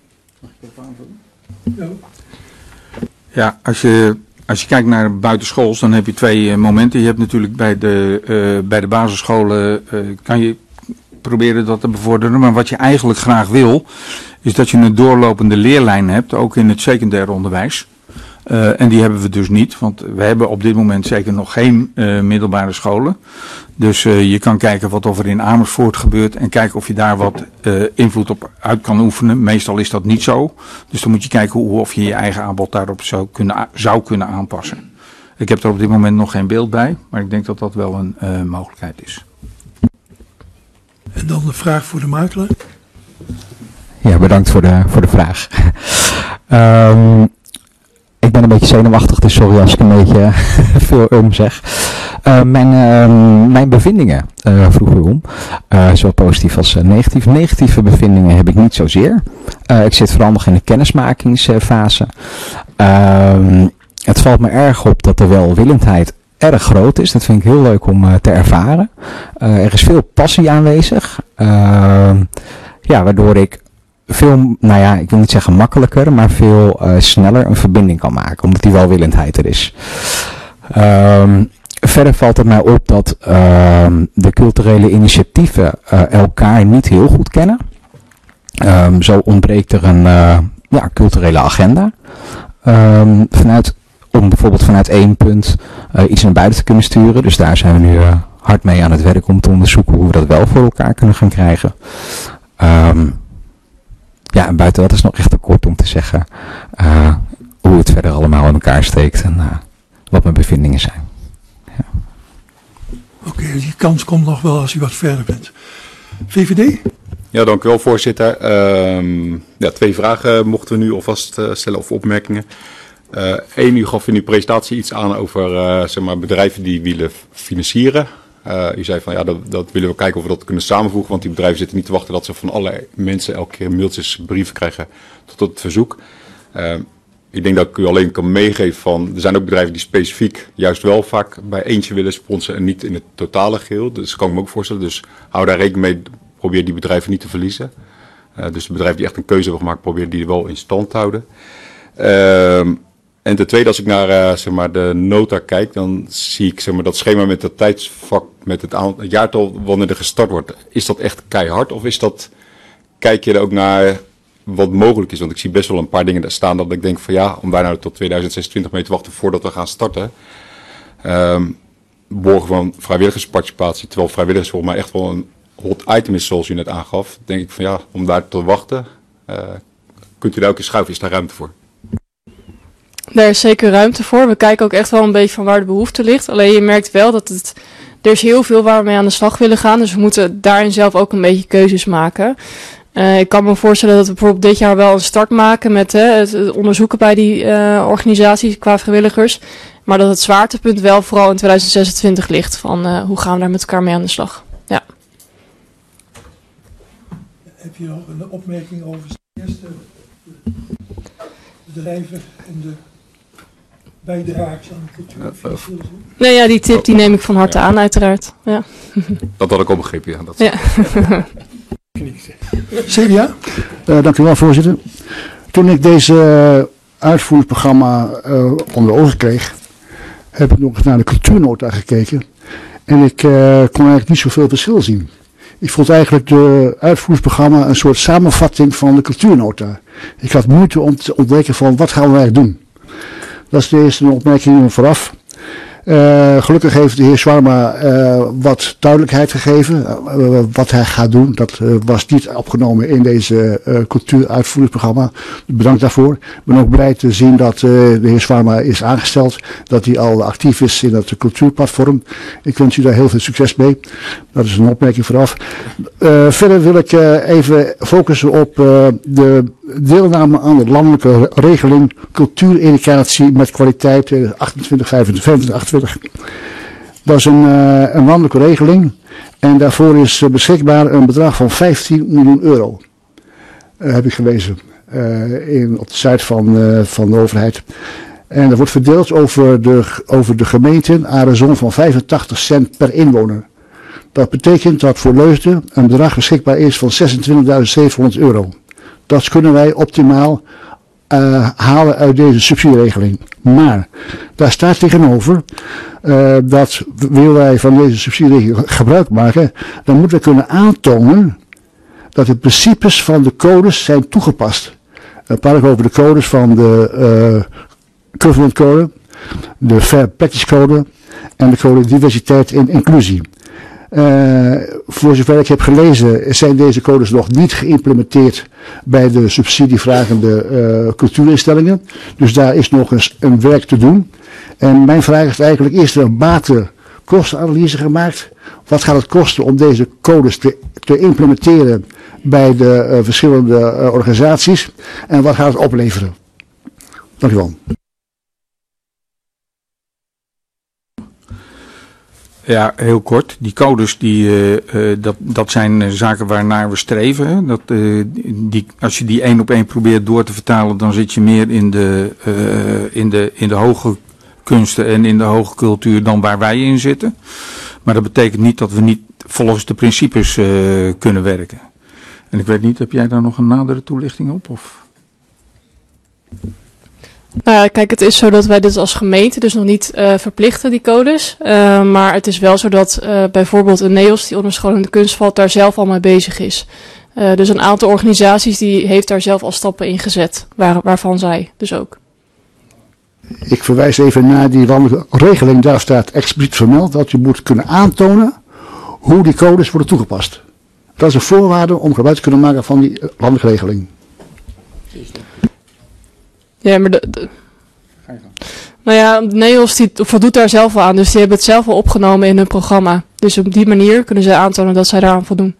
Ja, als je, als je kijkt naar buitenschools, dan heb je twee uh, momenten. Je hebt natuurlijk bij de, uh, bij de basisscholen, uh, kan je proberen dat te bevorderen. Maar wat je eigenlijk graag wil, is dat je een doorlopende leerlijn hebt, ook in het secundair onderwijs. Uh, en die hebben we dus niet, want we hebben op dit moment zeker nog geen uh, middelbare scholen. Dus uh, je kan kijken wat of er in Amersfoort gebeurt en kijken of je daar wat uh, invloed op uit kan oefenen. Meestal is dat niet zo. Dus dan moet je kijken hoe, of je je eigen aanbod daarop zou kunnen, zou kunnen aanpassen. Ik heb er op dit moment nog geen beeld bij, maar ik denk dat dat wel een uh, mogelijkheid is. En dan de vraag voor de makelaar. Ja, bedankt voor de, voor de vraag. um, ik ben een beetje zenuwachtig, dus sorry als ik een beetje veel um zeg. Uh, mijn, uh, mijn bevindingen uh, vroeg u om, uh, zowel positief als uh, negatief. Negatieve bevindingen heb ik niet zozeer. Uh, ik zit vooral nog in de kennismakingsfase. Uh, het valt me erg op dat de welwillendheid erg groot is. Dat vind ik heel leuk om uh, te ervaren. Uh, er is veel passie aanwezig. Uh, ja, waardoor ik veel, nou ja, ik wil niet zeggen makkelijker, maar veel uh, sneller een verbinding kan maken, omdat die welwillendheid er is. Um, verder valt het mij op dat uh, de culturele initiatieven uh, elkaar niet heel goed kennen. Um, zo ontbreekt er een uh, ja, culturele agenda. Um, vanuit, om bijvoorbeeld vanuit één punt uh, iets naar buiten te kunnen sturen. Dus daar zijn we nu uh, hard mee aan het werk om te onderzoeken hoe we dat wel voor elkaar kunnen gaan krijgen. Um, Ja, en buiten dat is nog echt te kort om te zeggen uh, hoe het verder allemaal in elkaar steekt en uh, wat mijn bevindingen zijn. Ja. Oké, okay, die kans komt nog wel als u wat verder bent. V V D? Ja, dank u wel, voorzitter. Uh, ja, twee vragen mochten we nu alvast uh, stellen of opmerkingen. Eén, uh, u gaf in uw presentatie iets aan over uh, zeg maar bedrijven die willen financieren. Uh, u zei van ja, dat, dat willen we kijken of we dat kunnen samenvoegen, want die bedrijven zitten niet te wachten dat ze van allerlei mensen elke keer mailtjes, brieven krijgen tot het verzoek. Uh, ik denk dat ik u alleen kan meegeven van, er zijn ook bedrijven die specifiek juist wel vaak bij eentje willen sponsoren en niet in het totale geheel. Dus dat kan ik me ook voorstellen. Dus hou daar rekening mee, probeer die bedrijven niet te verliezen. Uh, dus de bedrijven die echt een keuze hebben gemaakt, probeer die wel in stand te houden. Uh, En ten tweede, als ik naar uh, zeg maar de nota kijk, dan zie ik zeg maar, dat schema met dat tijdsvak, met het, aantal, het jaartal wanneer er gestart wordt. Is dat echt keihard of is dat, kijk je er ook naar wat mogelijk is? Want ik zie best wel een paar dingen daar staan dat ik denk van ja, om daar nou tot tweeduizend zesentwintig mee te wachten voordat we gaan starten. Um, borgen van vrijwilligersparticipatie, terwijl vrijwilligers volgens mij echt wel een hot item is zoals u net aangaf. Denk ik van ja, om daar te wachten, uh, kunt u daar ook eens schuiven, is daar ruimte voor? Daar is zeker ruimte voor. We kijken ook echt wel een beetje van waar de behoefte ligt. Alleen je merkt wel dat het, er is heel veel waar we mee aan de slag willen gaan. Dus we moeten daarin zelf ook een beetje keuzes maken. Uh, ik kan me voorstellen dat we bijvoorbeeld dit jaar wel een start maken met uh, het, het onderzoeken bij die uh, organisaties qua vrijwilligers. Maar dat het zwaartepunt wel vooral in tweeduizend zesentwintig ligt. Van uh, hoe gaan we daar met elkaar mee aan de slag. Ja. Heb je nog een opmerking over de eerste bedrijven en de bijdragers aan de cultuur? Nee, ja, die tip die neem ik van harte ja. aan, uiteraard. Ja. Dat had ik al begrepen, ja. Dat ja. C D A? Uh, dank u wel, voorzitter. Toen ik deze uh, uitvoeringsprogramma uh, onder ogen kreeg, heb ik nog eens naar de cultuurnota gekeken. En ik uh, kon eigenlijk niet zoveel verschil zien. Ik vond eigenlijk de uitvoeringsprogramma een soort samenvatting van de cultuurnota. Ik had moeite om te ontdekken van wat gaan we eigenlijk doen. Dat is de eerste opmerking vooraf. Uh, gelukkig heeft de heer Zwarma uh, wat duidelijkheid gegeven. Uh, wat hij gaat doen, dat uh, was niet opgenomen in deze uh, cultuuruitvoeringsprogramma. Bedankt daarvoor. Ik ben ook blij te zien dat uh, de heer Zwarma is aangesteld. Dat hij al actief is in het cultuurplatform. Ik wens u daar heel veel succes mee. Dat is een opmerking vooraf. Uh, verder wil ik uh, even focussen op uh, de deelname aan de landelijke regeling cultuureducatie met kwaliteit uh, achtentwintig vijfentwintig achtentwintig. Dat is een, uh, een landelijke regeling en daarvoor is uh, beschikbaar een bedrag van vijftien miljoen euro. Uh, heb ik gelezen uh, in, op de site van, uh, van de overheid. En dat wordt verdeeld over de, over de gemeenten aan een som van vijfentachtig cent per inwoner. Dat betekent dat voor Leusden een bedrag beschikbaar is van zesentwintigduizend zevenhonderd euro. Dat kunnen wij optimaal uh, halen uit deze subsidieregeling. Maar daar staat tegenover uh, dat willen wij van deze subsidieregeling gebruik maken, dan moeten we kunnen aantonen dat de principes van de codes zijn toegepast. Een paar over de codes van de uh, Covenant Code, de Fair Practice Code en de Code Diversiteit en Inclusie. Uh, voor zover ik heb gelezen zijn deze codes nog niet geïmplementeerd bij de subsidievragende uh, cultuurinstellingen. Dus daar is nog eens een werk te doen. En mijn vraag is eigenlijk, eerst een baten-kostenanalyse gemaakt. Wat gaat het kosten om deze codes te, te implementeren bij de uh, verschillende uh, organisaties? En wat gaat het opleveren? Dank u wel. Ja, heel kort. Die codes, die, uh, uh, dat, dat zijn uh, zaken waarnaar we streven. Hè. Dat, uh, die, als je die één op één probeert door te vertalen, dan zit je meer in de, uh, in de, in de hoge kunsten en in de hoge cultuur dan waar wij in zitten. Maar dat betekent niet dat we niet volgens de principes uh, kunnen werken. En ik weet niet, heb jij daar nog een nadere toelichting op? Of? Nou ja, kijk, het is zo dat wij dit als gemeente dus nog niet uh, verplichten, die codes. Uh, maar het is wel zo dat uh, bijvoorbeeld een NEOS, die onder school in de kunst valt, daar zelf al mee bezig is. Uh, dus een aantal organisaties die heeft daar zelf al stappen in gezet, waar, waarvan zij dus ook. Ik verwijs even naar die landelijke regeling. Daar staat expliciet vermeld dat je moet kunnen aantonen hoe die codes worden toegepast. Dat is een voorwaarde om gebruik te kunnen maken van die landelijke regeling. Ja, maar de, de, nou ja, NEOS die voldoet daar zelf wel aan, dus die hebben het zelf al opgenomen in hun programma. Dus op die manier kunnen ze aantonen dat zij daaraan voldoen.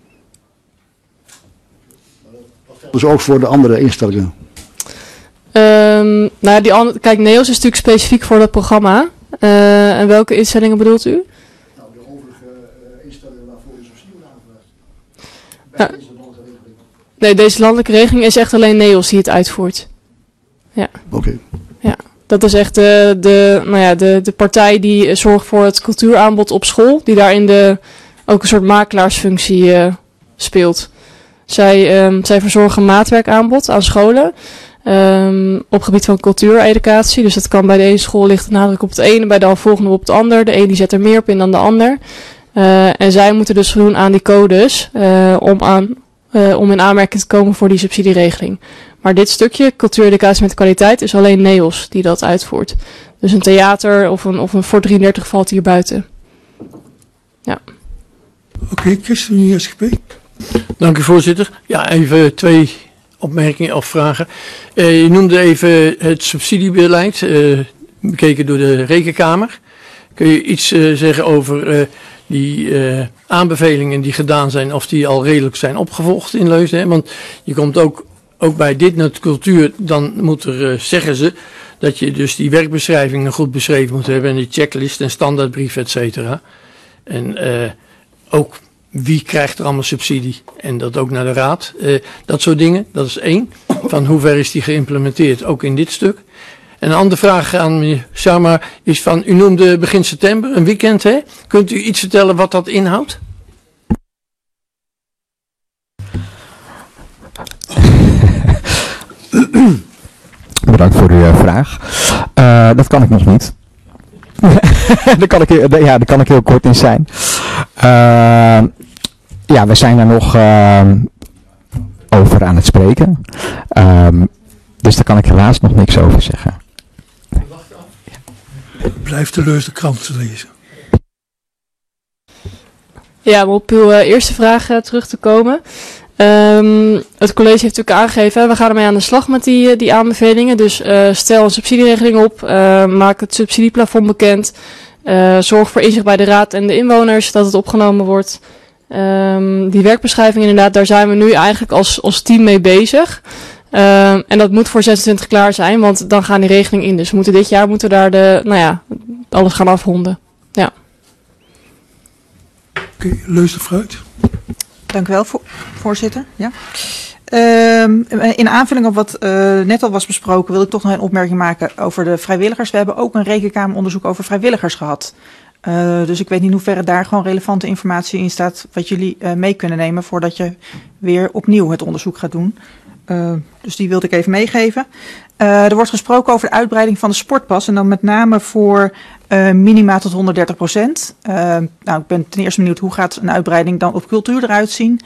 Dus ook voor de andere instellingen? Um, nou ja, die andere, kijk, NEOS is natuurlijk specifiek voor dat programma. Uh, en welke instellingen bedoelt u? Nou, de overige uh, instellingen waarvoor je subsidie wordt aangevraagd. Ja. Deze landelijke regeling. Nee, deze landelijke regeling is echt alleen NEOS die het uitvoert. Ja. Oké. Okay. Ja, dat is echt de, de, nou ja, de, de partij die zorgt voor het cultuuraanbod op school. Die daarin de, ook een soort makelaarsfunctie uh, speelt. Zij, um, zij verzorgen maatwerkaanbod aan scholen. Um, op gebied van cultuureducatie. Dus dat kan bij de ene school ligt de nadruk op het ene, bij de volgende op het ander. De een die zet er meer op in dan de ander. Uh, en zij moeten dus voldoen aan die codes uh, om, aan, uh, om in aanmerking te komen voor die subsidieregeling. Maar dit stukje, cultuureducatie met kwaliteit, is alleen NEOS die dat uitvoert. Dus een theater of een, of een Fort drieëndertig valt hier buiten. Ja. Oké, okay, Christen, I S G P. Dank u, voorzitter. Ja, even twee opmerkingen of vragen. Uh, je noemde even het subsidiebeleid, uh, bekeken door de Rekenkamer. Kun je iets uh, zeggen over uh, die uh, aanbevelingen die gedaan zijn, of die al redelijk zijn opgevolgd in Leusden? Hè? Want je komt ook, ook bij dit naar de cultuur, dan moet er, uh, zeggen ze, dat je dus die werkbeschrijvingen goed beschreven moet hebben en die checklist en standaardbrief, et cetera. En uh, ook wie krijgt er allemaal subsidie en dat ook naar de raad. Uh, dat soort dingen, dat is één. Van hoe ver is die geïmplementeerd, ook in dit stuk. En een andere vraag aan meneer Sharma is van, u noemde begin september, een weekend hè. Kunt u iets vertellen wat dat inhoudt? Bedankt voor uw uh, vraag. Uh, dat kan ik nog niet. daar, kan ik, ja, daar kan ik heel kort in zijn. Uh, ja, we zijn er nog uh, over aan het spreken. Um, dus daar kan ik helaas nog niks over zeggen. Blijf de Leusden krant lezen. Ja, om op uw uh, eerste vraag uh, terug te komen. Um, het college heeft natuurlijk aangegeven, we gaan ermee aan de slag met die, die aanbevelingen. Dus uh, stel een subsidieregeling op, uh, maak het subsidieplafond bekend. Uh, zorg voor inzicht bij de raad en de inwoners dat het opgenomen wordt. Um, die werkbeschrijving inderdaad, daar zijn we nu eigenlijk als, als team mee bezig. Um, en dat moet voor zesentwintig klaar zijn, want dan gaan die regeling in. Dus we moeten dit jaar moeten daar de, nou ja, alles gaan afronden. Ja. Oké, okay, Leusden fruit. Dank u wel, vo voorzitter. Ja. Um, in aanvulling op wat uh, net al was besproken, wil ik toch nog een opmerking maken over de vrijwilligers. We hebben ook een rekenkameronderzoek over vrijwilligers gehad. Uh, dus ik weet niet in hoeverre daar gewoon relevante informatie in staat wat jullie uh, mee kunnen nemen voordat je weer opnieuw het onderzoek gaat doen. Uh, dus die wilde ik even meegeven. Uh, er wordt gesproken over de uitbreiding van de sportpas en dan met name voor uh, minima tot honderddertig procent. Uh, nou, ik ben ten eerste benieuwd hoe gaat een uitbreiding dan op cultuur eruit zien.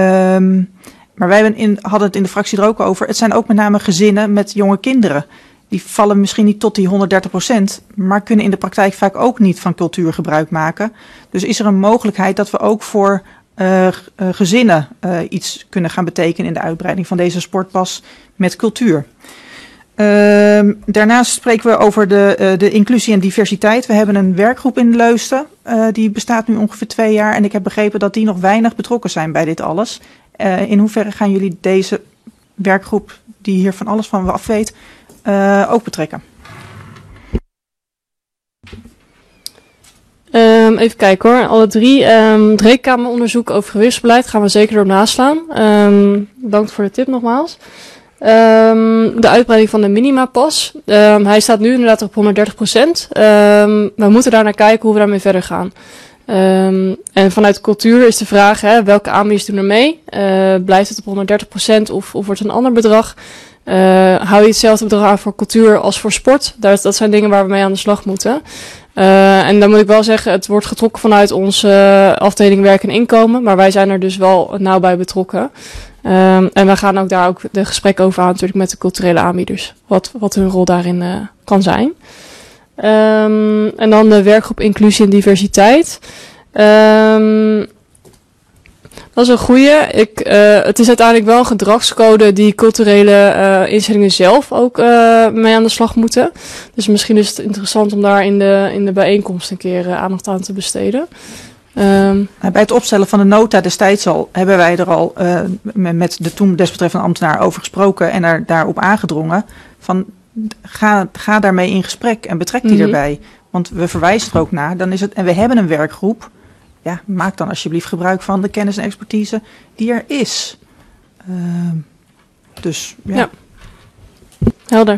Um, maar wij in, hadden het in de fractie er ook over. Het zijn ook met name gezinnen met jonge kinderen die vallen misschien niet tot die honderddertig procent, maar kunnen in de praktijk vaak ook niet van cultuur gebruik maken. Dus is er een mogelijkheid dat we ook voor uh, gezinnen uh, iets kunnen gaan betekenen in de uitbreiding van deze sportpas met cultuur. Uh, daarnaast spreken we over de, uh, de inclusie en diversiteit. We hebben een werkgroep in Leusden, uh, die bestaat nu ongeveer twee jaar. En ik heb begrepen dat die nog weinig betrokken zijn bij dit alles. Uh, in hoeverre gaan jullie deze werkgroep, die hier van alles van af weet, uh, ook betrekken? Um, even kijken hoor, alle drie. Um, het rekenkameronderzoek over gewichtsbeleid gaan we zeker erop naslaan. Um, bedankt voor de tip nogmaals. Um, de uitbreiding van de minimapas. Um, hij staat nu inderdaad op honderddertig procent. Um, we moeten daar naar kijken hoe we daarmee verder gaan. Um, en vanuit cultuur is de vraag, hè, welke aanbieders doen er mee? Uh, blijft het op honderddertig procent of, of wordt het een ander bedrag? Uh, hou je hetzelfde bedrag aan voor cultuur als voor sport? Dat, dat zijn dingen waar we mee aan de slag moeten. Uh, en dan moet ik wel zeggen, het wordt getrokken vanuit onze uh, afdeling werk en inkomen. Maar wij zijn er dus wel nauw bij betrokken. Um, en we gaan ook daar ook de gesprekken over aan natuurlijk met de culturele aanbieders. Wat, wat hun rol daarin uh, kan zijn. Um, en dan de werkgroep inclusie en diversiteit. Um, dat is een goeie. Ik, uh, het is uiteindelijk wel een gedragscode die culturele uh, instellingen zelf ook uh, mee aan de slag moeten. Dus misschien is het interessant om daar in de, in de bijeenkomst een keer uh, aandacht aan te besteden. Um, Bij het opstellen van de nota destijds al hebben wij er al uh, met de toen desbetreffende ambtenaar over gesproken en er daarop aangedrongen van ga, ga daarmee in gesprek en betrek die mm-hmm. erbij. Want we verwijzen er ook naar. Dan is het, en we hebben een werkgroep. Ja, maak dan alsjeblieft gebruik van de kennis en expertise die er is. Uh, dus ja. ja. Helder.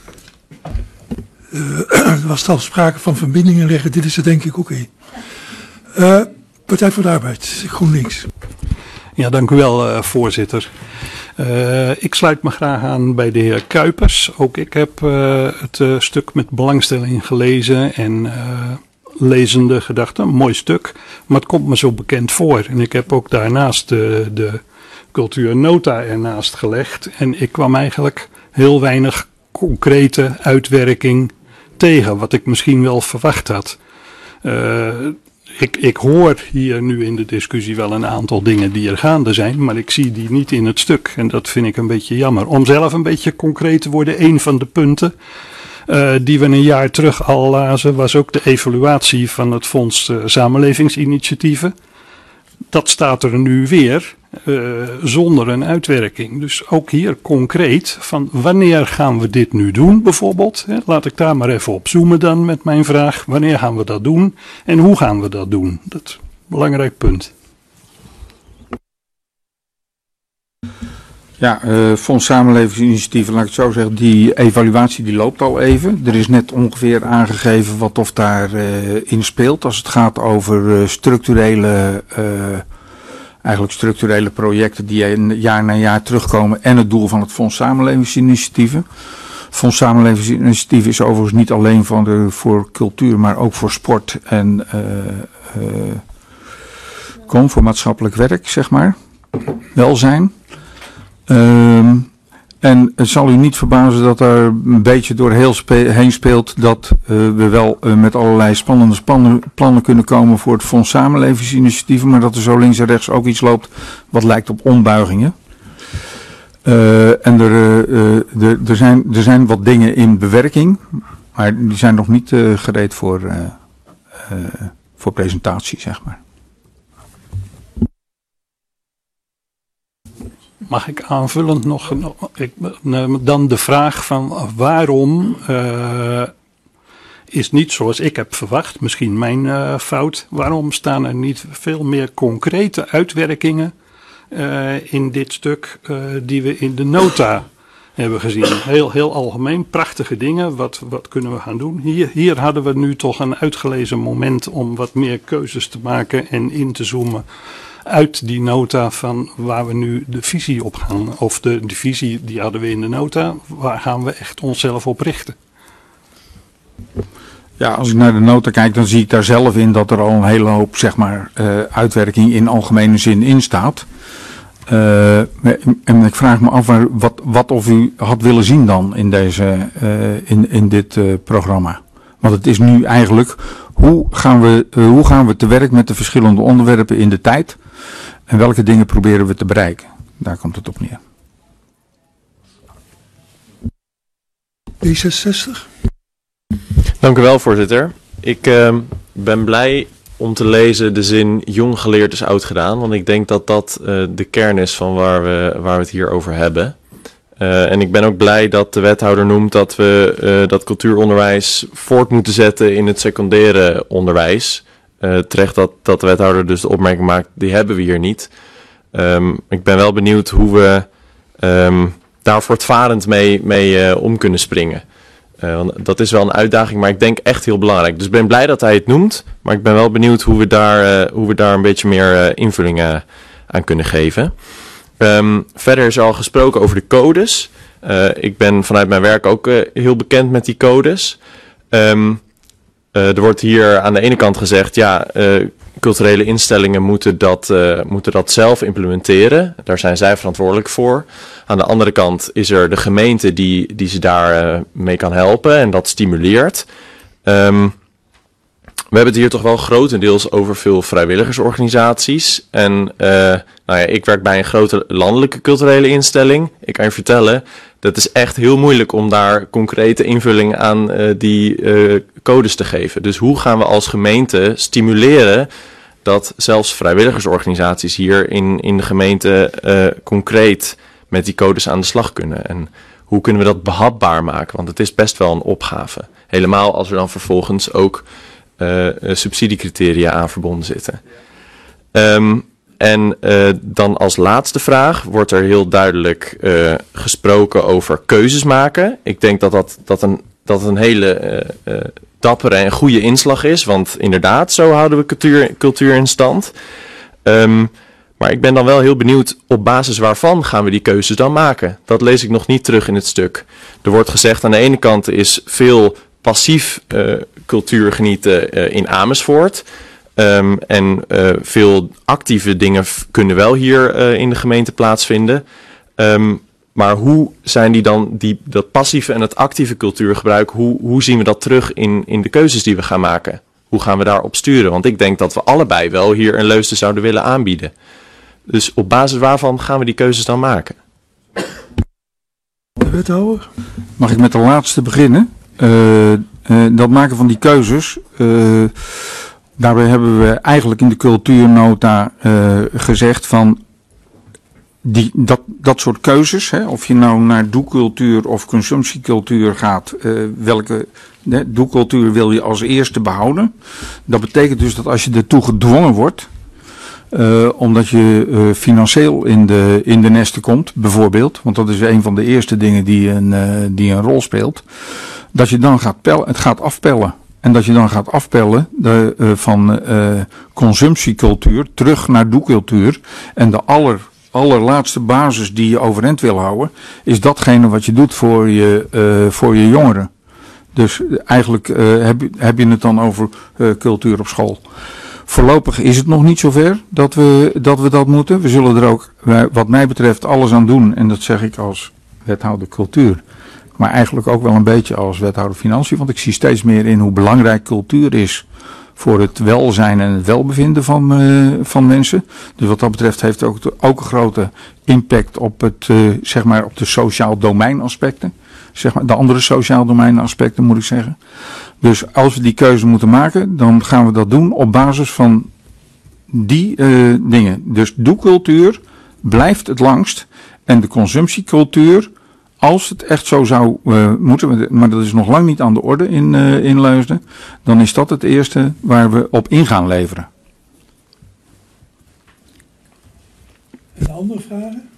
Uh, er was al sprake van verbindingen leggen. Dit is er denk ik ook één. Uh, Partij voor de Arbeid, GroenLinks. Ja, dank u wel, uh, voorzitter. Uh, ik sluit me graag aan bij de heer Kuipers. Ook ik heb uh, het uh, stuk met belangstelling gelezen en uh, lezende gedachten. Een mooi stuk, maar het komt me zo bekend voor. En ik heb ook daarnaast de, de cultuurnota ernaast gelegd. En ik kwam eigenlijk heel weinig concrete uitwerking tegen, wat ik misschien wel verwacht had. Uh, Ik, ik hoor hier nu in de discussie wel een aantal dingen die er gaande zijn, maar ik zie die niet in het stuk. En dat vind ik een beetje jammer. Om zelf een beetje concreet te worden, een van de punten uh, die we een jaar terug al lazen, was ook de evaluatie van het Fonds uh, Samenlevingsinitiatieven. Dat staat er nu weer uh, zonder een uitwerking. Dus ook hier concreet van wanneer gaan we dit nu doen bijvoorbeeld. Hè? Laat ik daar maar even op zoomen dan met mijn vraag. Wanneer gaan we dat doen en hoe gaan we dat doen? Dat is een belangrijk punt. Ja, uh, Fonds Samenlevingsinitiatieven, laat ik het zo zeggen, die evaluatie die loopt al even. Er is net ongeveer aangegeven wat of daar uh, in speelt als het gaat over uh, structurele, uh, eigenlijk structurele projecten die jaar na jaar terugkomen en het doel van het Fonds Samenlevingsinitiatieven. Fonds Samenlevingsinitiatieven is overigens niet alleen van de, voor cultuur, maar ook voor sport en uh, uh, kom, voor maatschappelijk werk, zeg maar. Welzijn. Um, en het zal u niet verbazen dat er een beetje door heel spe- heen speelt dat uh, we wel uh, met allerlei spannende spannen, plannen kunnen komen voor het Fonds Samenlevingsinitiatieven, maar dat er zo links en rechts ook iets loopt wat lijkt op ombuigingen. Uh, en er, uh, er, er, zijn, er zijn wat dingen in bewerking, maar die zijn nog niet uh, gereed voor, uh, uh, voor presentatie, zeg maar. Mag ik aanvullend nog, ik, dan de vraag van waarom uh, is niet zoals ik heb verwacht, misschien mijn uh, fout, waarom staan er niet veel meer concrete uitwerkingen uh, in dit stuk uh, die we in de nota hebben gezien? Heel, heel algemeen, prachtige dingen, wat, wat kunnen we gaan doen? Hier, hier hadden we nu toch een uitgelezen moment om wat meer keuzes te maken en in te zoomen uit die nota van waar we nu de visie op gaan. Of de, de visie die hadden we in de nota, waar gaan we echt onszelf op richten? Ja, als ik naar de nota kijk, dan zie ik daar zelf in dat er al een hele hoop, zeg maar, uh, uitwerking in algemene zin in staat. Uh, en ik vraag me af waar, wat, wat of u had willen zien dan in, deze, uh, in, in dit uh, programma. Want het is nu eigenlijk, hoe gaan, we, uh, hoe gaan we te werk met de verschillende onderwerpen in de tijd? En welke dingen proberen we te bereiken? Daar komt het op neer. D zesenzestig. Dank u wel, voorzitter. Ik uh, ben blij om te lezen de zin jong geleerd is oud gedaan. Want ik denk dat dat uh, de kern is van waar we, waar we het hier over hebben. Uh, en ik ben ook blij dat de wethouder noemt dat we uh, dat cultuuronderwijs voort moeten zetten in het secundaire onderwijs. Uh, terecht dat, dat de wethouder dus de opmerking maakt, die hebben we hier niet. Um, ik ben wel benieuwd hoe we um, daar voortvarend mee, mee uh, om kunnen springen. Uh, want dat is wel een uitdaging, maar ik denk echt heel belangrijk. Dus ik ben blij dat hij het noemt, maar ik ben wel benieuwd hoe we daar, uh, hoe we daar een beetje meer uh, invulling uh, aan kunnen geven. Um, verder is er al gesproken over de codes. Uh, ik ben vanuit mijn werk ook uh, heel bekend met die codes. Um, uh, er wordt hier aan de ene kant gezegd, ja, uh, culturele instellingen moeten dat, uh, moeten dat zelf implementeren. Daar zijn zij verantwoordelijk voor. Aan de andere kant is er de gemeente die, die ze daar uh, mee kan helpen en dat stimuleert. Um, we hebben het hier toch wel grotendeels over veel vrijwilligersorganisaties. En uh, nou ja, ik werk bij een grote landelijke culturele instelling. Ik kan je vertellen, dat is echt heel moeilijk om daar concrete invulling aan uh, die uh, codes te geven. Dus hoe gaan we als gemeente stimuleren dat zelfs vrijwilligersorganisaties hier in, in de gemeente uh, concreet met die codes aan de slag kunnen? En hoe kunnen we dat behapbaar maken? Want het is best wel een opgave. Helemaal als er dan vervolgens ook uh, subsidiecriteria aan verbonden zitten. Um, en uh, dan als laatste vraag wordt er heel duidelijk uh, gesproken over keuzes maken. Ik denk dat dat, dat, een, dat een hele uh, uh, dappere en goede inslag is. Want inderdaad, zo houden we cultuur, cultuur in stand. Um, maar ik ben dan wel heel benieuwd op basis waarvan gaan we die keuzes dan maken. Dat lees ik nog niet terug in het stuk. Er wordt gezegd aan de ene kant is veel passief uh, cultuur genieten uh, in Amersfoort. Um, en uh, veel actieve dingen f- kunnen wel hier uh, in de gemeente plaatsvinden. Um, maar hoe zijn die dan, die, dat passieve en het actieve cultuurgebruik, hoe, hoe zien we dat terug in, in de keuzes die we gaan maken? Hoe gaan we daarop sturen? Want ik denk dat we allebei wel hier een Leusden zouden willen aanbieden. Dus op basis waarvan gaan we die keuzes dan maken? De wethouder. Mag ik met de laatste beginnen? Uh, uh, dat maken van die keuzes. Uh, daarbij hebben we eigenlijk in de cultuurnota uh, gezegd van die, dat, dat soort keuzes, hè, of je nou naar doecultuur of consumptiecultuur gaat, uh, welke hè, doecultuur wil je als eerste behouden? Dat betekent dus dat als je ertoe gedwongen wordt, Uh, omdat je uh, financieel in de, in de nesten komt, bijvoorbeeld, want dat is een van de eerste dingen die een, uh, die een rol speelt, dat je dan gaat, pel, het gaat afpellen. En dat je dan gaat afpellen de, uh, van uh, consumptiecultuur terug naar doecultuur. En de aller, allerlaatste basis die je overeind wil houden, is datgene wat je doet voor je, uh, voor je jongeren. Dus eigenlijk uh, heb, heb je het dan over uh, cultuur op school. Voorlopig is het nog niet zover dat we, dat we dat moeten. We zullen er ook, wat mij betreft, alles aan doen. En dat zeg ik als wethouder cultuur. Maar eigenlijk ook wel een beetje als wethouder financiën. Want ik zie steeds meer in hoe belangrijk cultuur is voor het welzijn en het welbevinden van, uh, van mensen. Dus wat dat betreft heeft het ook, ook een grote impact op, het, uh, zeg maar op de sociaal domeinaspecten. Zeg maar de andere sociaal domeinaspecten moet ik zeggen. Dus als we die keuze moeten maken, dan gaan we dat doen op basis van die uh, dingen. Dus doecultuur blijft het langst. En de consumptiecultuur, als het echt zo zou uh, moeten, maar dat is nog lang niet aan de orde in, uh, in Leusden, dan is dat het eerste waar we op in gaan leveren. En andere vragen?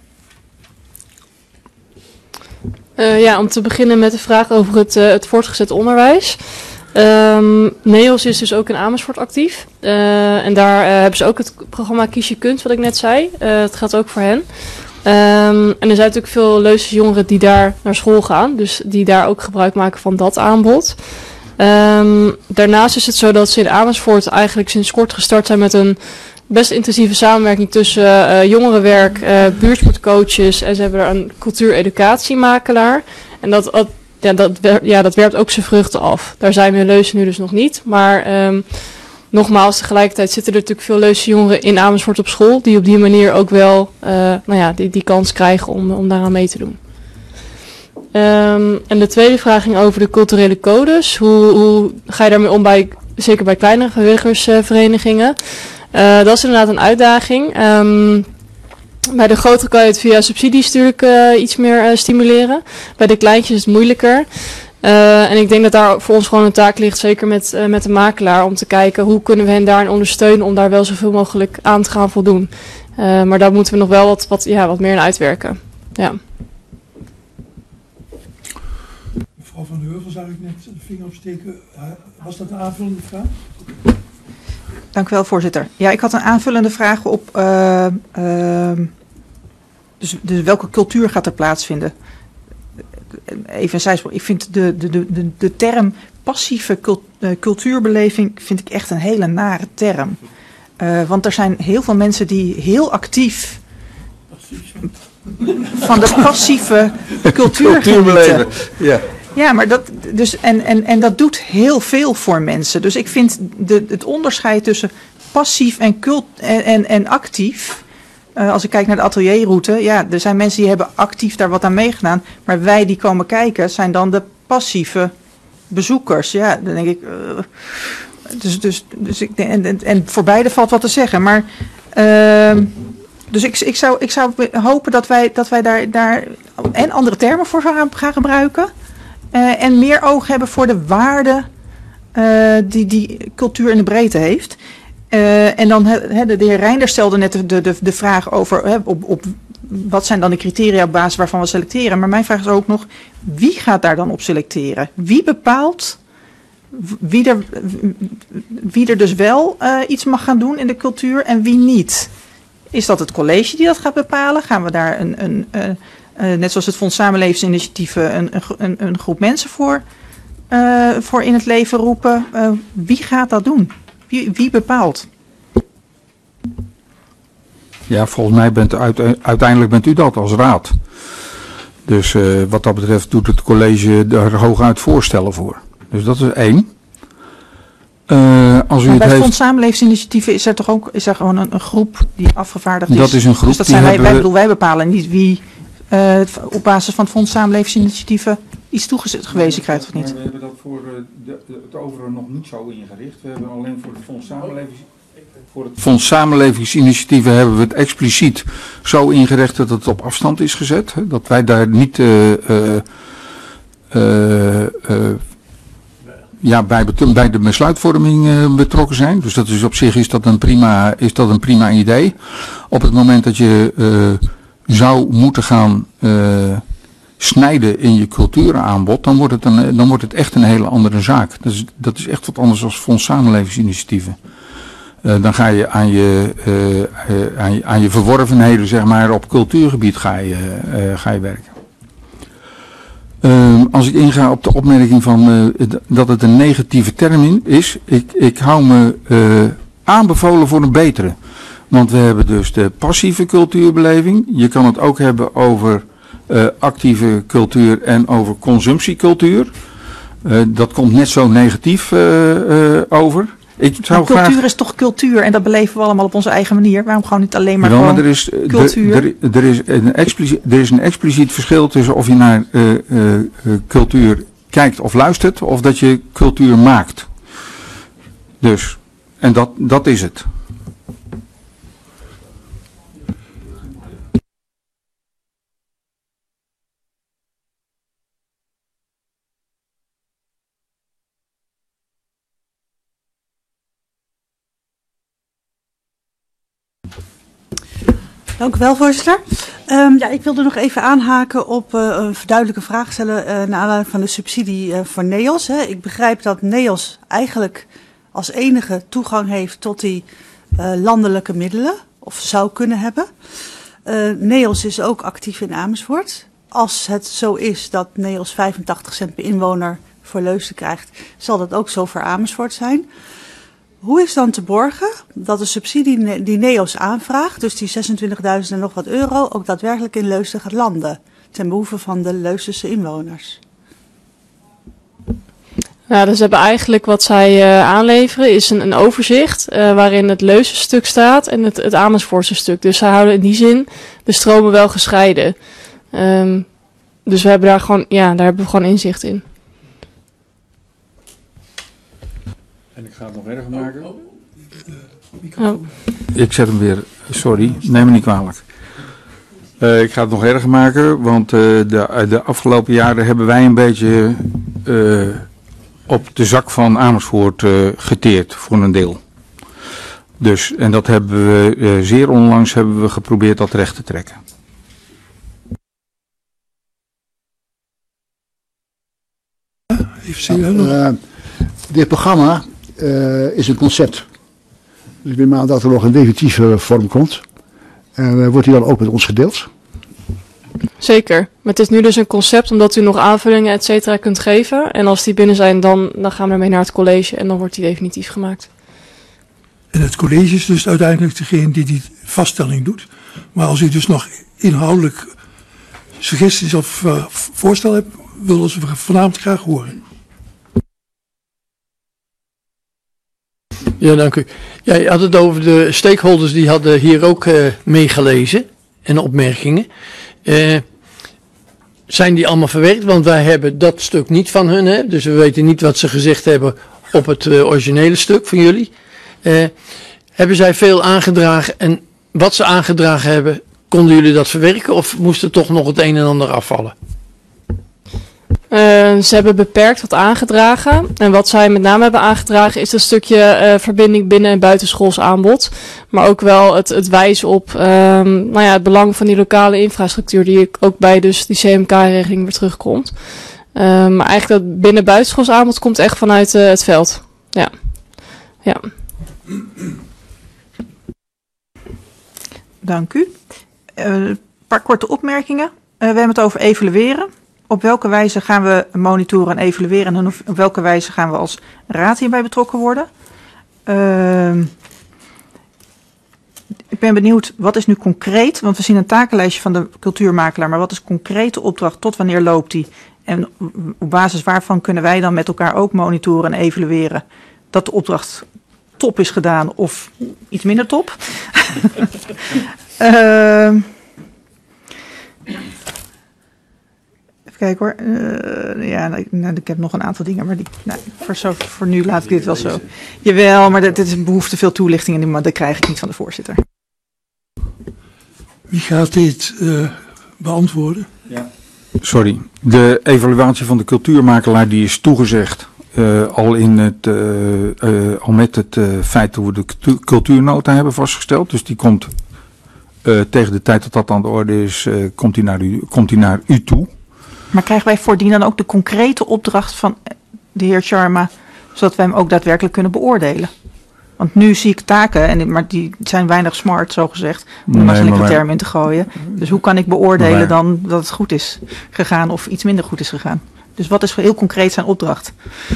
Uh, ja, om te beginnen met de vraag over het, uh, het voortgezet onderwijs. Um, NEOS is dus ook in Amersfoort actief. Uh, en daar uh, hebben ze ook het programma Kies je kunt, wat ik net zei. Uh, dat geldt ook voor hen. Um, en er zijn natuurlijk veel Leusdense jongeren die daar naar school gaan. Dus die daar ook gebruik maken van dat aanbod. Um, daarnaast is het zo dat ze in Amersfoort eigenlijk sinds kort gestart zijn met een best intensieve samenwerking tussen uh, jongerenwerk, uh, buurtsportcoaches en ze hebben er een cultuureducatiemakelaar. En dat, dat, ja, dat, ja, dat werpt ook zijn vruchten af. Daar zijn we in Leusden nu dus nog niet. Maar um, nogmaals, tegelijkertijd zitten er natuurlijk veel Leusden jongeren in Amersfoort op school. Die op die manier ook wel uh, nou ja, die, die kans krijgen om, om daaraan mee te doen. Um, en de tweede vraag ging over de culturele codes. Hoe, hoe ga je daarmee om bij, zeker bij kleinere vrijwilligersverenigingen? Uh, dat is inderdaad een uitdaging. Um, bij de grotere kan je het via subsidies natuurlijk uh, iets meer uh, stimuleren. Bij de kleintjes is het moeilijker. Uh, en ik denk dat daar voor ons gewoon een taak ligt, zeker met, uh, met de makelaar, om te kijken hoe kunnen we hen daarin ondersteunen om daar wel zoveel mogelijk aan te gaan voldoen. Uh, maar daar moeten we nog wel wat, wat, ja, wat meer in uitwerken. Ja. Mevrouw Van Heuvel zag ik net de vinger opsteken. Was dat een aanvullende vraag? Dank u wel, voorzitter. Ja, ik had een aanvullende vraag op uh, uh, dus, dus welke cultuur gaat er plaatsvinden? Even een zijsprong. Ik vind de, de, de, de term passieve cultuurbeleving vind ik echt een hele nare term. Uh, want er zijn heel veel mensen die heel actief van de passieve cultuur genieten. Ja. Ja, maar dat, dus, en, en, en dat doet heel veel voor mensen. Dus ik vind de, het onderscheid tussen passief en, cult, en, en, en actief. Uh, als ik kijk naar de atelierroute. Ja, er zijn mensen die hebben actief daar wat aan meegedaan. Maar wij die komen kijken zijn dan de passieve bezoekers. Ja, dan denk ik. Uh, dus, dus, dus ik en, en, en voor beide valt wat te zeggen. Maar. Uh, Dus ik, ik, zou, ik zou hopen dat wij, dat wij daar, daar en andere termen voor gaan, gaan gebruiken. Uh, en meer oog hebben voor de waarde uh, die die cultuur in de breedte heeft. Uh, en dan, he, de, de heer Reinders stelde net de, de, de vraag over he, op, op wat zijn dan de criteria op basis waarvan we selecteren. Maar mijn vraag is ook nog, wie gaat daar dan op selecteren? Wie bepaalt wie er, wie er dus wel uh, iets mag gaan doen in de cultuur en wie niet? Is dat het college die dat gaat bepalen? Gaan we daar een, een, uh, uh, net zoals het Fonds Samenlevingsinitiatieven, een, een, een groep mensen voor, uh, voor in het leven roepen? Uh, wie gaat dat doen? Wie, wie bepaalt? Ja, volgens mij bent u, uiteindelijk bent u dat als raad. Dus uh, wat dat betreft doet het college daar hooguit voorstellen voor. Dus dat is één. Uh, als u maar het bij het heeft... Fonds Samenlevingsinitiatieven is er toch ook is er gewoon een, een groep die afgevaardigd is? Dat is een groep. Dus dat die zijn wij, hebben... wij, bedoel, wij bepalen niet wie uh, op basis van het Fonds Samenlevingsinitiatieven iets toegewezen krijgt of niet. We hebben dat voor uh, de, de, het overige nog niet zo ingericht. We hebben alleen voor het Fonds Samenlevings... Voor het Fonds Samenlevingsinitiatieven hebben we het expliciet zo ingericht dat het op afstand is gezet. Hè? Dat wij daar niet uh, uh, uh, uh, ja, bij, bij de besluitvorming uh, betrokken zijn. Dus dat is op zich is dat een prima, is dat een prima idee. Op het moment dat je uh, zou moeten gaan uh, snijden in je cultuuraanbod, dan wordt het, een, dan wordt het echt een hele andere zaak. Dat is, dat is echt wat anders dan Fonds Samenlevingsinitiatieven. Uh, dan ga je aan je, uh, uh, aan je aan je verworvenheden, zeg maar, op cultuurgebied ga je, uh, ga je werken. Uh, als ik inga op de opmerking van uh, dat het een negatieve term is, ik, ik hou me uh, aanbevolen voor een betere. Want we hebben dus de passieve cultuurbeleving. Je kan het ook hebben over uh, actieve cultuur en over consumptiecultuur. Uh, dat komt net zo negatief uh, uh, over. Ik zou cultuur graag... is toch cultuur en dat beleven we allemaal op onze eigen manier. Waarom gewoon niet alleen maar ja, gewoon maar er is, cultuur? Er, er, er, is een expliciet, er is een expliciet verschil tussen of je naar uh, uh, uh, cultuur kijkt of luistert, of dat je cultuur maakt. Dus, en dat, dat is het. Dank u wel, voorzitter. Um, ja, ik wilde nog even aanhaken op uh, een verduidelijke vraag stellen uh, naar aanleiding van de subsidie uh, voor N E O S. Hè. Ik begrijp dat N E O S eigenlijk als enige toegang heeft tot die uh, landelijke middelen, of zou kunnen hebben. Uh, N E O S is ook actief in Amersfoort. Als het zo is dat N E O S vijfentachtig cent per inwoner voor Leusden krijgt, zal dat ook zo voor Amersfoort zijn. Hoe is dan te borgen dat de subsidie die NEOS aanvraagt, dus die zesentwintigduizend en nog wat euro, ook daadwerkelijk in Leusden gaat landen, ten behoeve van de Leusdense inwoners? Nou, dus ze hebben eigenlijk wat zij uh, aanleveren is een, een overzicht uh, waarin het Leusden stuk staat en het, het Amersfoortse stuk. Dus zij houden in die zin de stromen wel gescheiden. Um, dus we hebben daar gewoon, ja, daar hebben we gewoon inzicht in. En ik ga het nog erger maken. Oh. Ik zet hem weer, sorry, neem me niet kwalijk. Uh, ik ga het nog erger maken, want uh, de, de afgelopen jaren hebben wij een beetje uh, op de zak van Amersfoort uh, geteerd, voor een deel. Dus, en dat hebben we uh, zeer onlangs hebben we geprobeerd dat recht te trekken. Uh, dit programma uh, is een concept. Dus ik ben maar dat er nog een definitieve vorm komt. En uh, wordt die dan ook met ons gedeeld? Zeker. Maar het is nu dus een concept omdat u nog aanvullingen et cetera kunt geven. En als die binnen zijn, dan, dan gaan we ermee naar het college en dan wordt die definitief gemaakt. En het college is dus uiteindelijk degene die die vaststelling doet. Maar als u dus nog inhoudelijk suggesties of uh, voorstellen hebt, willen ze vanavond graag horen. Ja, dank u. Ja, je had het over de stakeholders, die hadden hier ook uh, meegelezen en opmerkingen. Uh, zijn die allemaal verwerkt? Want wij hebben dat stuk niet van hun, hè? Dus we weten niet wat ze gezegd hebben op het uh, originele stuk van jullie. Uh, hebben zij veel aangedragen en wat ze aangedragen hebben, konden jullie dat verwerken of moest er toch nog het een en ander afvallen? Uh, ze hebben beperkt wat aangedragen. En wat zij met name hebben aangedragen is een stukje uh, verbinding binnen- en buitenschools aanbod. Maar ook wel het, het wijzen op um, nou ja, het belang van die lokale infrastructuur die ook bij dus die C M K-regeling weer terugkomt. Uh, maar eigenlijk dat binnen- en buitenschools aanbod komt echt vanuit uh, het veld. Ja. Ja. Dank u. Uh, een paar korte opmerkingen. Uh, we hebben het over evalueren. Op welke wijze gaan we monitoren en evalueren en op welke wijze gaan we als raad hierbij betrokken worden? Uh, ik ben benieuwd, wat is nu concreet, want we zien een takenlijstje van de cultuurmakelaar, maar wat is concrete opdracht, tot wanneer loopt die? En op basis waarvan kunnen wij dan met elkaar ook monitoren en evalueren dat de opdracht top is gedaan of iets minder top? uh, Kijk hoor, uh, ja, nou, ik heb nog een aantal dingen, maar die, nou, voor, zo, voor nu laat ik dit wel zo. Jawel, maar dit, dit is behoefte veel toelichtingen, maar dat krijg ik niet van de voorzitter. Wie gaat dit uh, beantwoorden? Ja. Sorry, de evaluatie van de cultuurmakelaar die is toegezegd uh, al, in het, uh, uh, al met het uh, feit dat we de cultuurnota hebben vastgesteld. Dus die komt uh, tegen de tijd dat dat aan de orde is, uh, komt die naar u, komt die naar u toe. Maar krijgen wij voordien dan ook de concrete opdracht van de heer Sharma, zodat wij hem ook daadwerkelijk kunnen beoordelen? Want nu zie ik taken, en, maar die zijn weinig smart, zo gezegd, om er maar eens een lekker term in te gooien. Dus hoe kan ik beoordelen wij... dan dat het goed is gegaan of iets minder goed is gegaan? Dus wat is heel concreet zijn opdracht?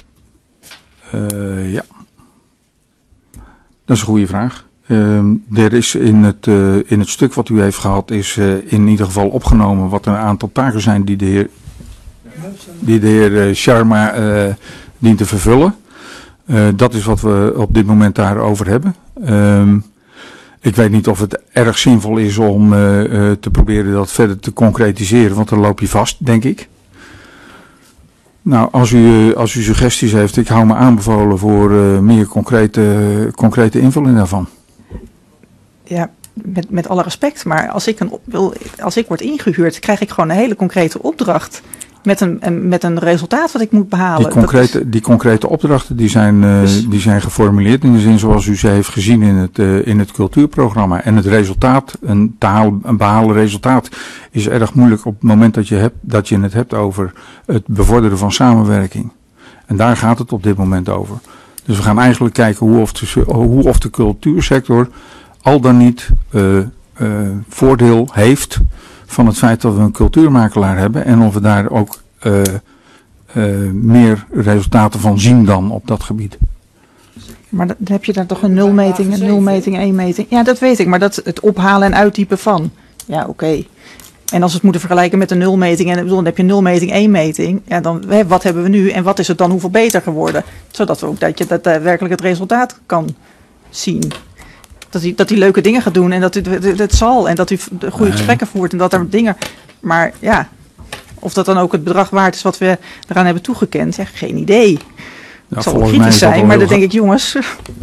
Uh, ja, dat is een goede vraag. Uh, er is in het, uh, in het stuk wat u heeft gehad, is uh, in ieder geval opgenomen wat een aantal taken zijn die de heer, die de heer uh, Sharma uh, dient te vervullen. Uh, dat is wat we op dit moment daarover hebben. Uh, ik weet niet of het erg zinvol is om uh, uh, te proberen dat verder te concretiseren, want dan loop je vast, denk ik. Nou, als u, als u suggesties heeft, ik hou me aanbevolen voor uh, meer concrete, concrete invulling daarvan. Ja, met, met alle respect, maar als ik, een, wil, als ik word ingehuurd, krijg ik gewoon een hele concrete opdracht. Met een, met een resultaat wat ik moet behalen. Die concrete, is... die concrete opdrachten die zijn, uh, dus... die zijn geformuleerd in de zin zoals u ze heeft gezien in het, uh, in het cultuurprogramma. En het resultaat, een, te haal, een behalen resultaat, is erg moeilijk op het moment dat je, hebt, dat je het hebt over het bevorderen van samenwerking. En daar gaat het op dit moment over. Dus we gaan eigenlijk kijken hoe of de, hoe of de cultuursector al dan niet uh, uh, voordeel heeft van het feit dat we een cultuurmakelaar hebben en of we daar ook uh, uh, meer resultaten van zien dan op dat gebied. Maar dan heb je daar toch een nulmeting, een nulmeting, één meting. Ja, dat weet ik. Maar dat het ophalen en uittypen van. Ja, oké. Okay. En als we het moeten vergelijken met een nulmeting en dan heb je nulmeting, één meting. Ja, dan hè, wat hebben we nu en wat is het dan hoeveel beter geworden? Zodat we ook dat je dat daadwerkelijk het resultaat kan zien. Dat hij, dat hij leuke dingen gaat doen en dat hij het, het zal en dat hij goede gesprekken voert en dat er dingen. Maar ja, of dat dan ook het bedrag waard is wat we eraan hebben toegekend, ja, geen idee. Ja, ik zal wel kritisch zijn, maar dan denk ik, jongens.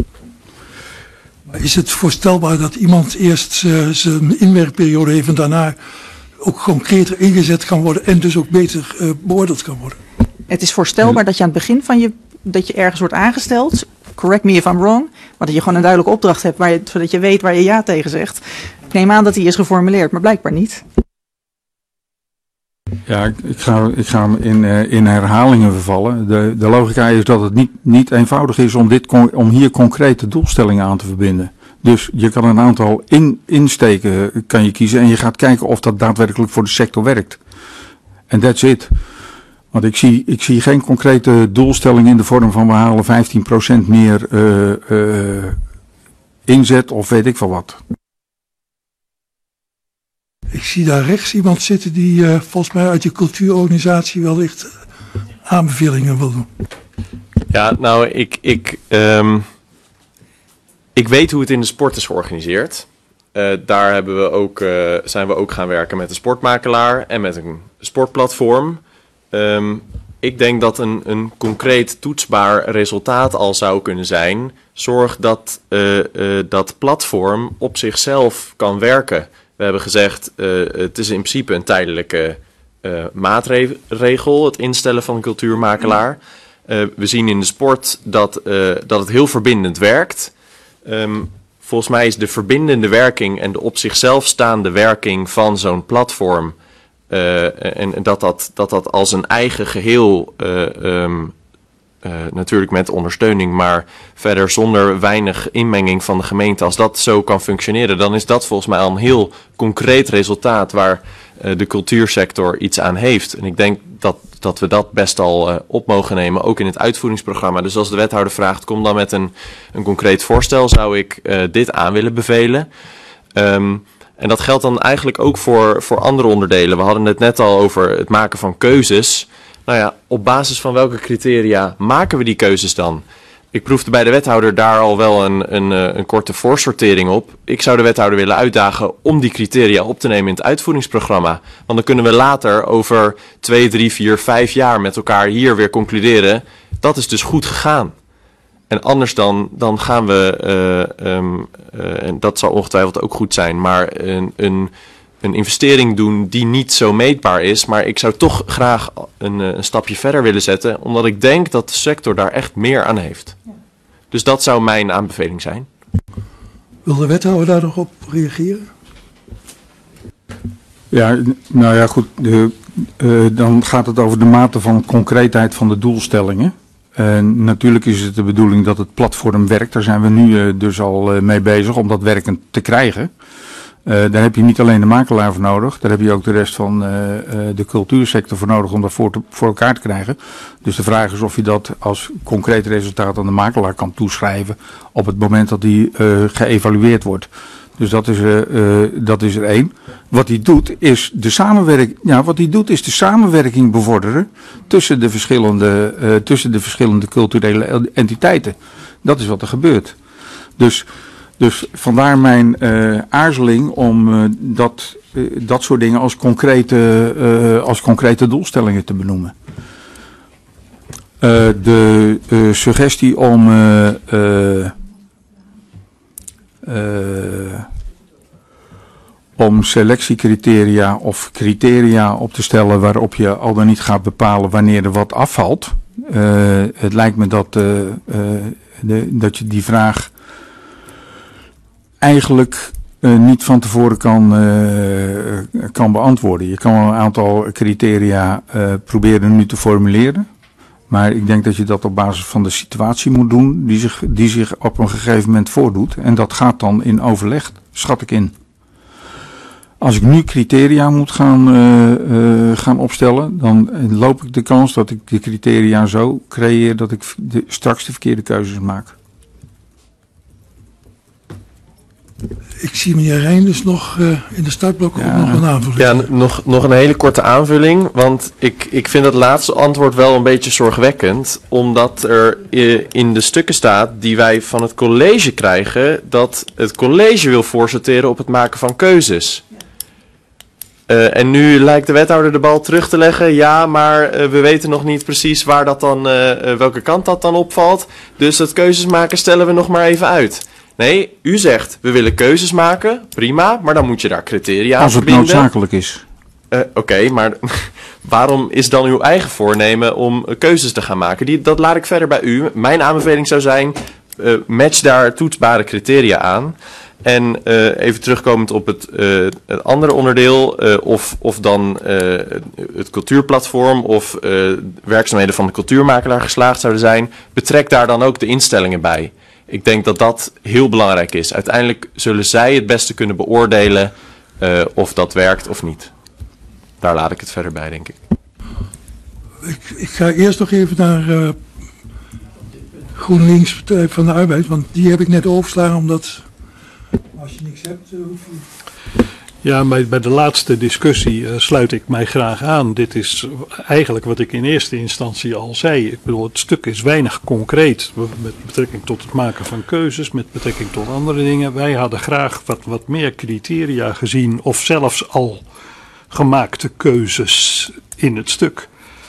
Is het voorstelbaar dat iemand eerst uh, zijn inwerkperiode heeft en daarna ook concreter ingezet kan worden en dus ook beter uh, beoordeeld kan worden? Het is voorstelbaar dat je aan het begin van je, dat je ergens wordt aangesteld, correct me if I'm wrong, maar dat je gewoon een duidelijke opdracht hebt, waar je, zodat je weet waar je ja tegen zegt. Ik neem aan dat die is geformuleerd, maar blijkbaar niet. Ja, ik, ik ga, ik ga in, uh, in herhalingen vervallen. De, de logica is dat het niet, niet eenvoudig is om, dit, om hier concrete doelstellingen aan te verbinden. Dus je kan een aantal in, insteken kan je kiezen en je gaat kijken of dat daadwerkelijk voor de sector werkt. En that's it. Want ik zie, ik zie geen concrete doelstelling in de vorm van we halen vijftien procent meer uh, uh, inzet of weet ik veel wat. Ik zie daar rechts iemand zitten die uh, volgens mij uit de cultuurorganisatie wellicht aanbevelingen wil doen. Ja, nou, ik, ik, um, ik weet hoe het in de sport is georganiseerd. Uh, daar hebben we ook, uh, zijn we ook gaan werken met een sportmakelaar en met een sportplatform. Um, ik denk dat een, een concreet toetsbaar resultaat al zou kunnen zijn. Zorg dat uh, uh, dat platform op zichzelf kan werken. We hebben gezegd, uh, het is in principe een tijdelijke uh, maatregel, het instellen van een cultuurmakelaar. Uh, we zien in de sport dat, uh, dat het heel verbindend werkt. Um, volgens mij is de verbindende werking en de op zichzelf staande werking van zo'n platform, uh, en dat dat, dat dat als een eigen geheel, uh, um, uh, natuurlijk met ondersteuning, maar verder zonder weinig inmenging van de gemeente, als dat zo kan functioneren, dan is dat volgens mij al een heel concreet resultaat waar uh, de cultuursector iets aan heeft. En ik denk dat, dat we dat best al uh, op mogen nemen, ook in het uitvoeringsprogramma. Dus als de wethouder vraagt, kom dan met een, een concreet voorstel, zou ik uh, dit aan willen bevelen. Um, en dat geldt dan eigenlijk ook voor, voor andere onderdelen. We hadden het net al over het maken van keuzes. Nou ja, op basis van welke criteria maken we die keuzes dan? Ik proefde bij de wethouder daar al wel een, een, een korte voorsortering op. Ik zou de wethouder willen uitdagen om die criteria op te nemen in het uitvoeringsprogramma. Want dan kunnen we later over twee, drie, vier, vijf jaar met elkaar hier weer concluderen. Dat is dus goed gegaan. En anders dan, dan gaan we, uh, um, uh, en dat zal ongetwijfeld ook goed zijn, maar een... een een investering doen die niet zo meetbaar is. Maar ik zou toch graag een, een stapje verder willen zetten, omdat ik denk dat de sector daar echt meer aan heeft. Ja. Dus dat zou mijn aanbeveling zijn. Wil de wethouder daar nog op reageren? Ja, nou ja, goed. De, uh, dan gaat het over de mate van concreetheid van de doelstellingen. Uh, natuurlijk is het de bedoeling dat het platform werkt. Daar zijn we nu uh, dus al uh, mee bezig om dat werkend te krijgen. Uh, daar heb je niet alleen de makelaar voor nodig, daar heb je ook de rest van uh, uh, de cultuursector voor nodig om dat voor, te, voor elkaar te krijgen. Dus de vraag is of je dat als concreet resultaat aan de makelaar kan toeschrijven op het moment dat die uh, geëvalueerd wordt. Dus dat is, uh, uh, dat is er één. Wat hij doet is de samenwerking, ja, wat hij doet is de samenwerking bevorderen tussen de verschillende, uh, tussen de verschillende culturele entiteiten. Dat is wat er gebeurt. Dus Dus vandaar mijn uh, aarzeling om uh, dat, uh, dat soort dingen als concrete, uh, als concrete doelstellingen te benoemen. Uh, de uh, suggestie om uh, uh, uh, om selectiecriteria of criteria op te stellen waarop je al dan niet gaat bepalen wanneer er wat afvalt. Uh, het lijkt me dat, uh, uh, de, dat je die vraag eigenlijk uh, niet van tevoren kan, uh, kan beantwoorden. Je kan wel een aantal criteria uh, proberen nu te formuleren. Maar ik denk dat je dat op basis van de situatie moet doen die zich, die zich op een gegeven moment voordoet. En dat gaat dan in overleg, schat ik in. Als ik nu criteria moet gaan, uh, uh, gaan opstellen, dan loop ik de kans dat ik de criteria zo creëer dat ik de, straks de verkeerde keuzes maak. Ik zie meneer Reinders nog uh, in de startblokken ja. ook nog een aanvulling. Ja, n- nog, nog een hele korte aanvulling. Want ik, ik vind het laatste antwoord wel een beetje zorgwekkend. Omdat er uh, in de stukken staat die wij van het college krijgen, dat het college wil voorsorteren op het maken van keuzes. Uh, en nu lijkt de wethouder de bal terug te leggen. Ja, maar uh, we weten nog niet precies waar dat dan, uh, uh, welke kant dat dan opvalt. Dus dat keuzes maken stellen we nog maar even uit. Nee, u zegt, we willen keuzes maken, prima, maar dan moet je daar criteria aan Als het verbinden. noodzakelijk is. Uh, Oké, okay, maar waarom is dan uw eigen voornemen om uh, keuzes te gaan maken? Die, dat laat ik verder bij u. Mijn aanbeveling zou zijn, uh, match daar toetsbare criteria aan. En uh, even terugkomend op het, uh, het andere onderdeel, uh, of, of dan uh, het cultuurplatform of uh, werkzaamheden van de cultuurmakelaar geslaagd zouden zijn, betrek daar dan ook de instellingen bij. Ik denk dat dat heel belangrijk is. Uiteindelijk zullen zij het beste kunnen beoordelen uh, of dat werkt of niet. Daar laat ik het verder bij, denk ik. Ik, ik ga eerst nog even naar uh, GroenLinks, Partij van de Arbeid, want die heb ik net overgeslagen omdat als je niks hebt, uh, hoef je... Ja, bij, bij de laatste discussie uh, sluit ik mij graag aan. Dit is eigenlijk wat ik in eerste instantie al zei. Ik bedoel, het stuk is weinig concreet met betrekking tot het maken van keuzes, met betrekking tot andere dingen. Wij hadden graag wat, wat meer criteria gezien of zelfs al gemaakte keuzes in het stuk.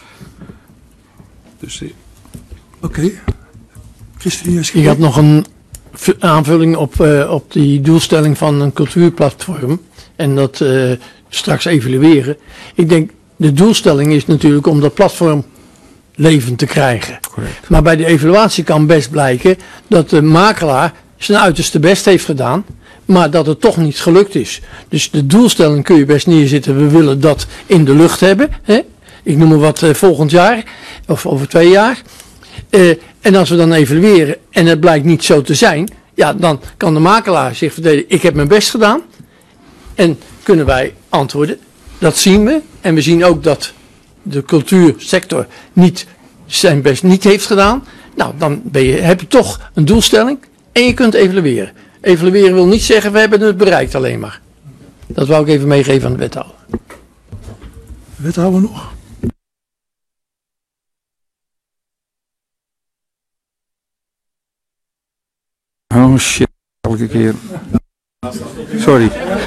Dus... Oké. Okay. Christine, ik had nog een aanvulling op, uh, op die doelstelling van een cultuurplatform. En dat uh, straks evalueren. Ik denk, de doelstelling is natuurlijk om dat platform levend te krijgen. Correct. Maar bij de evaluatie kan best blijken dat de makelaar zijn uiterste best heeft gedaan, maar dat het toch niet gelukt is. Dus de doelstelling kun je best neerzetten. We willen dat in de lucht hebben. Hè? Ik noem maar wat uh, volgend jaar of over twee jaar. Uh, en als we dan evalueren en het blijkt niet zo te zijn, ja, dan kan de makelaar zich verdedigen. Ik heb mijn best gedaan. En kunnen wij antwoorden, dat zien we. En we zien ook dat de cultuursector niet zijn best niet heeft gedaan. Nou, dan ben je, heb je toch een doelstelling en je kunt evalueren. Evalueren wil niet zeggen, we hebben het bereikt alleen maar. Dat wou ik even meegeven aan de wethouder. Wethouder nog? Oh shit, elke keer. Sorry.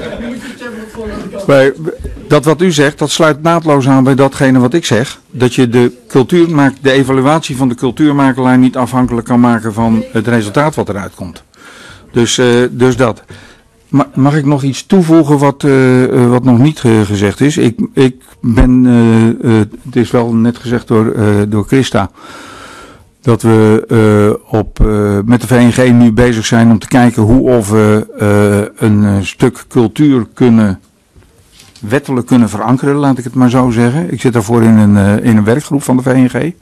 Bij, dat wat u zegt, dat sluit naadloos aan bij datgene wat ik zeg. Dat je de, cultuur, de evaluatie van de cultuurmakelaar niet afhankelijk kan maken van het resultaat wat eruit komt. Dus, uh, dus dat. Ma mag ik nog iets toevoegen wat, uh, wat nog niet uh, gezegd is? Ik, ik ben, uh, uh, het is wel net gezegd door, uh, door Christa, dat we uh, op, uh, met de V N G nu bezig zijn om te kijken hoe of we uh, een uh, stuk cultuur kunnen, wettelijk kunnen verankeren, laat ik het maar zo zeggen. Ik zit daarvoor in een, uh, in een werkgroep van de V N G.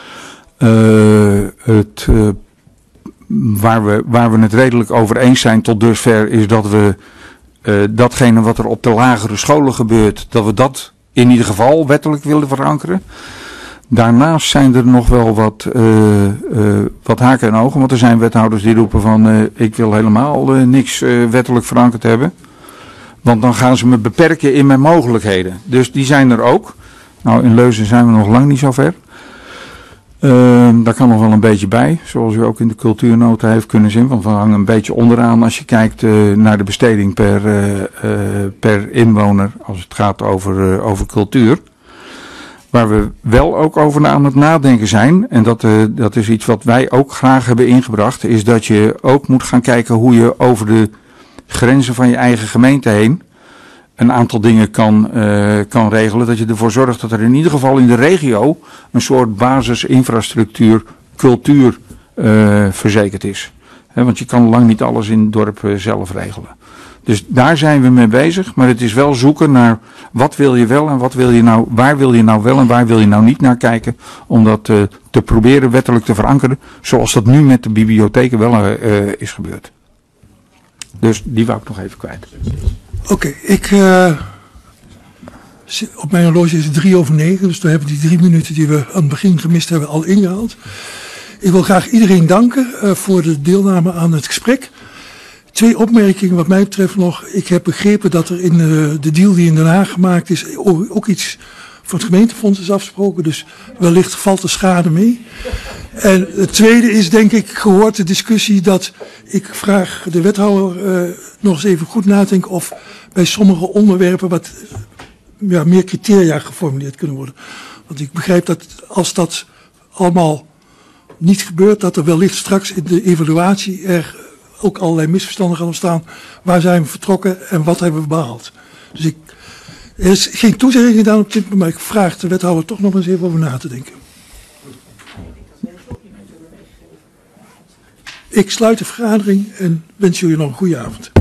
Uh, het, uh, waar, we, waar we het redelijk over eens zijn tot dusver is dat we uh, datgene wat er op de lagere scholen gebeurt, dat we dat in ieder geval wettelijk willen verankeren. Daarnaast zijn er nog wel wat, uh, uh, wat haken en ogen, want er zijn wethouders die roepen van uh, ik wil helemaal uh, niks uh, wettelijk verankerd hebben. Want dan gaan ze me beperken in mijn mogelijkheden. Dus die zijn er ook. Nou, in Leusden zijn we nog lang niet zo ver. Uh, daar kan nog wel een beetje bij, zoals u ook in de cultuurnota heeft kunnen zien. Want we hangen een beetje onderaan als je kijkt uh, naar de besteding per, uh, uh, per inwoner als het gaat over, uh, over cultuur. Waar we wel ook over aan het nadenken zijn, en dat, uh, dat is iets wat wij ook graag hebben ingebracht, is dat je ook moet gaan kijken hoe je over de grenzen van je eigen gemeente heen een aantal dingen kan, uh, kan regelen. Dat je ervoor zorgt dat er in ieder geval in de regio een soort basisinfrastructuur, cultuur uh, verzekerd is. He, want je kan lang niet alles in het dorp uh, zelf regelen. Dus daar zijn we mee bezig, maar het is wel zoeken naar wat wil je wel en wat wil je nou, waar wil je nou wel en waar wil je nou niet naar kijken, om dat uh, te proberen wettelijk te verankeren, zoals dat nu met de bibliotheken wel uh, is gebeurd. Dus die wou ik nog even kwijt. Oké, okay, ik uh, op mijn horloge is het drie over negen, dus dan hebben we die drie minuten die we aan het begin gemist hebben al ingehaald. Ik wil graag iedereen danken uh, voor de deelname aan het gesprek. twee opmerkingen wat mij betreft nog. Ik heb begrepen dat er in uh, de deal die in Den Haag gemaakt is ook iets voor het gemeentefonds is afgesproken. Dus wellicht valt de schade mee. En het tweede is denk ik gehoord de discussie dat ik vraag de wethouder uh, nog eens even goed nadenken of bij sommige onderwerpen wat ja, meer criteria geformuleerd kunnen worden. Want ik begrijp dat als dat allemaal niet gebeurt, dat er wellicht straks in de evaluatie er ook allerlei misverstanden gaan ontstaan. Waar zijn we vertrokken en wat hebben we behaald? Dus ik, er is geen toezegging gedaan op dit moment, maar ik vraag de wethouder toch nog eens even over na te denken. Ik sluit de vergadering en wens jullie nog een goede avond.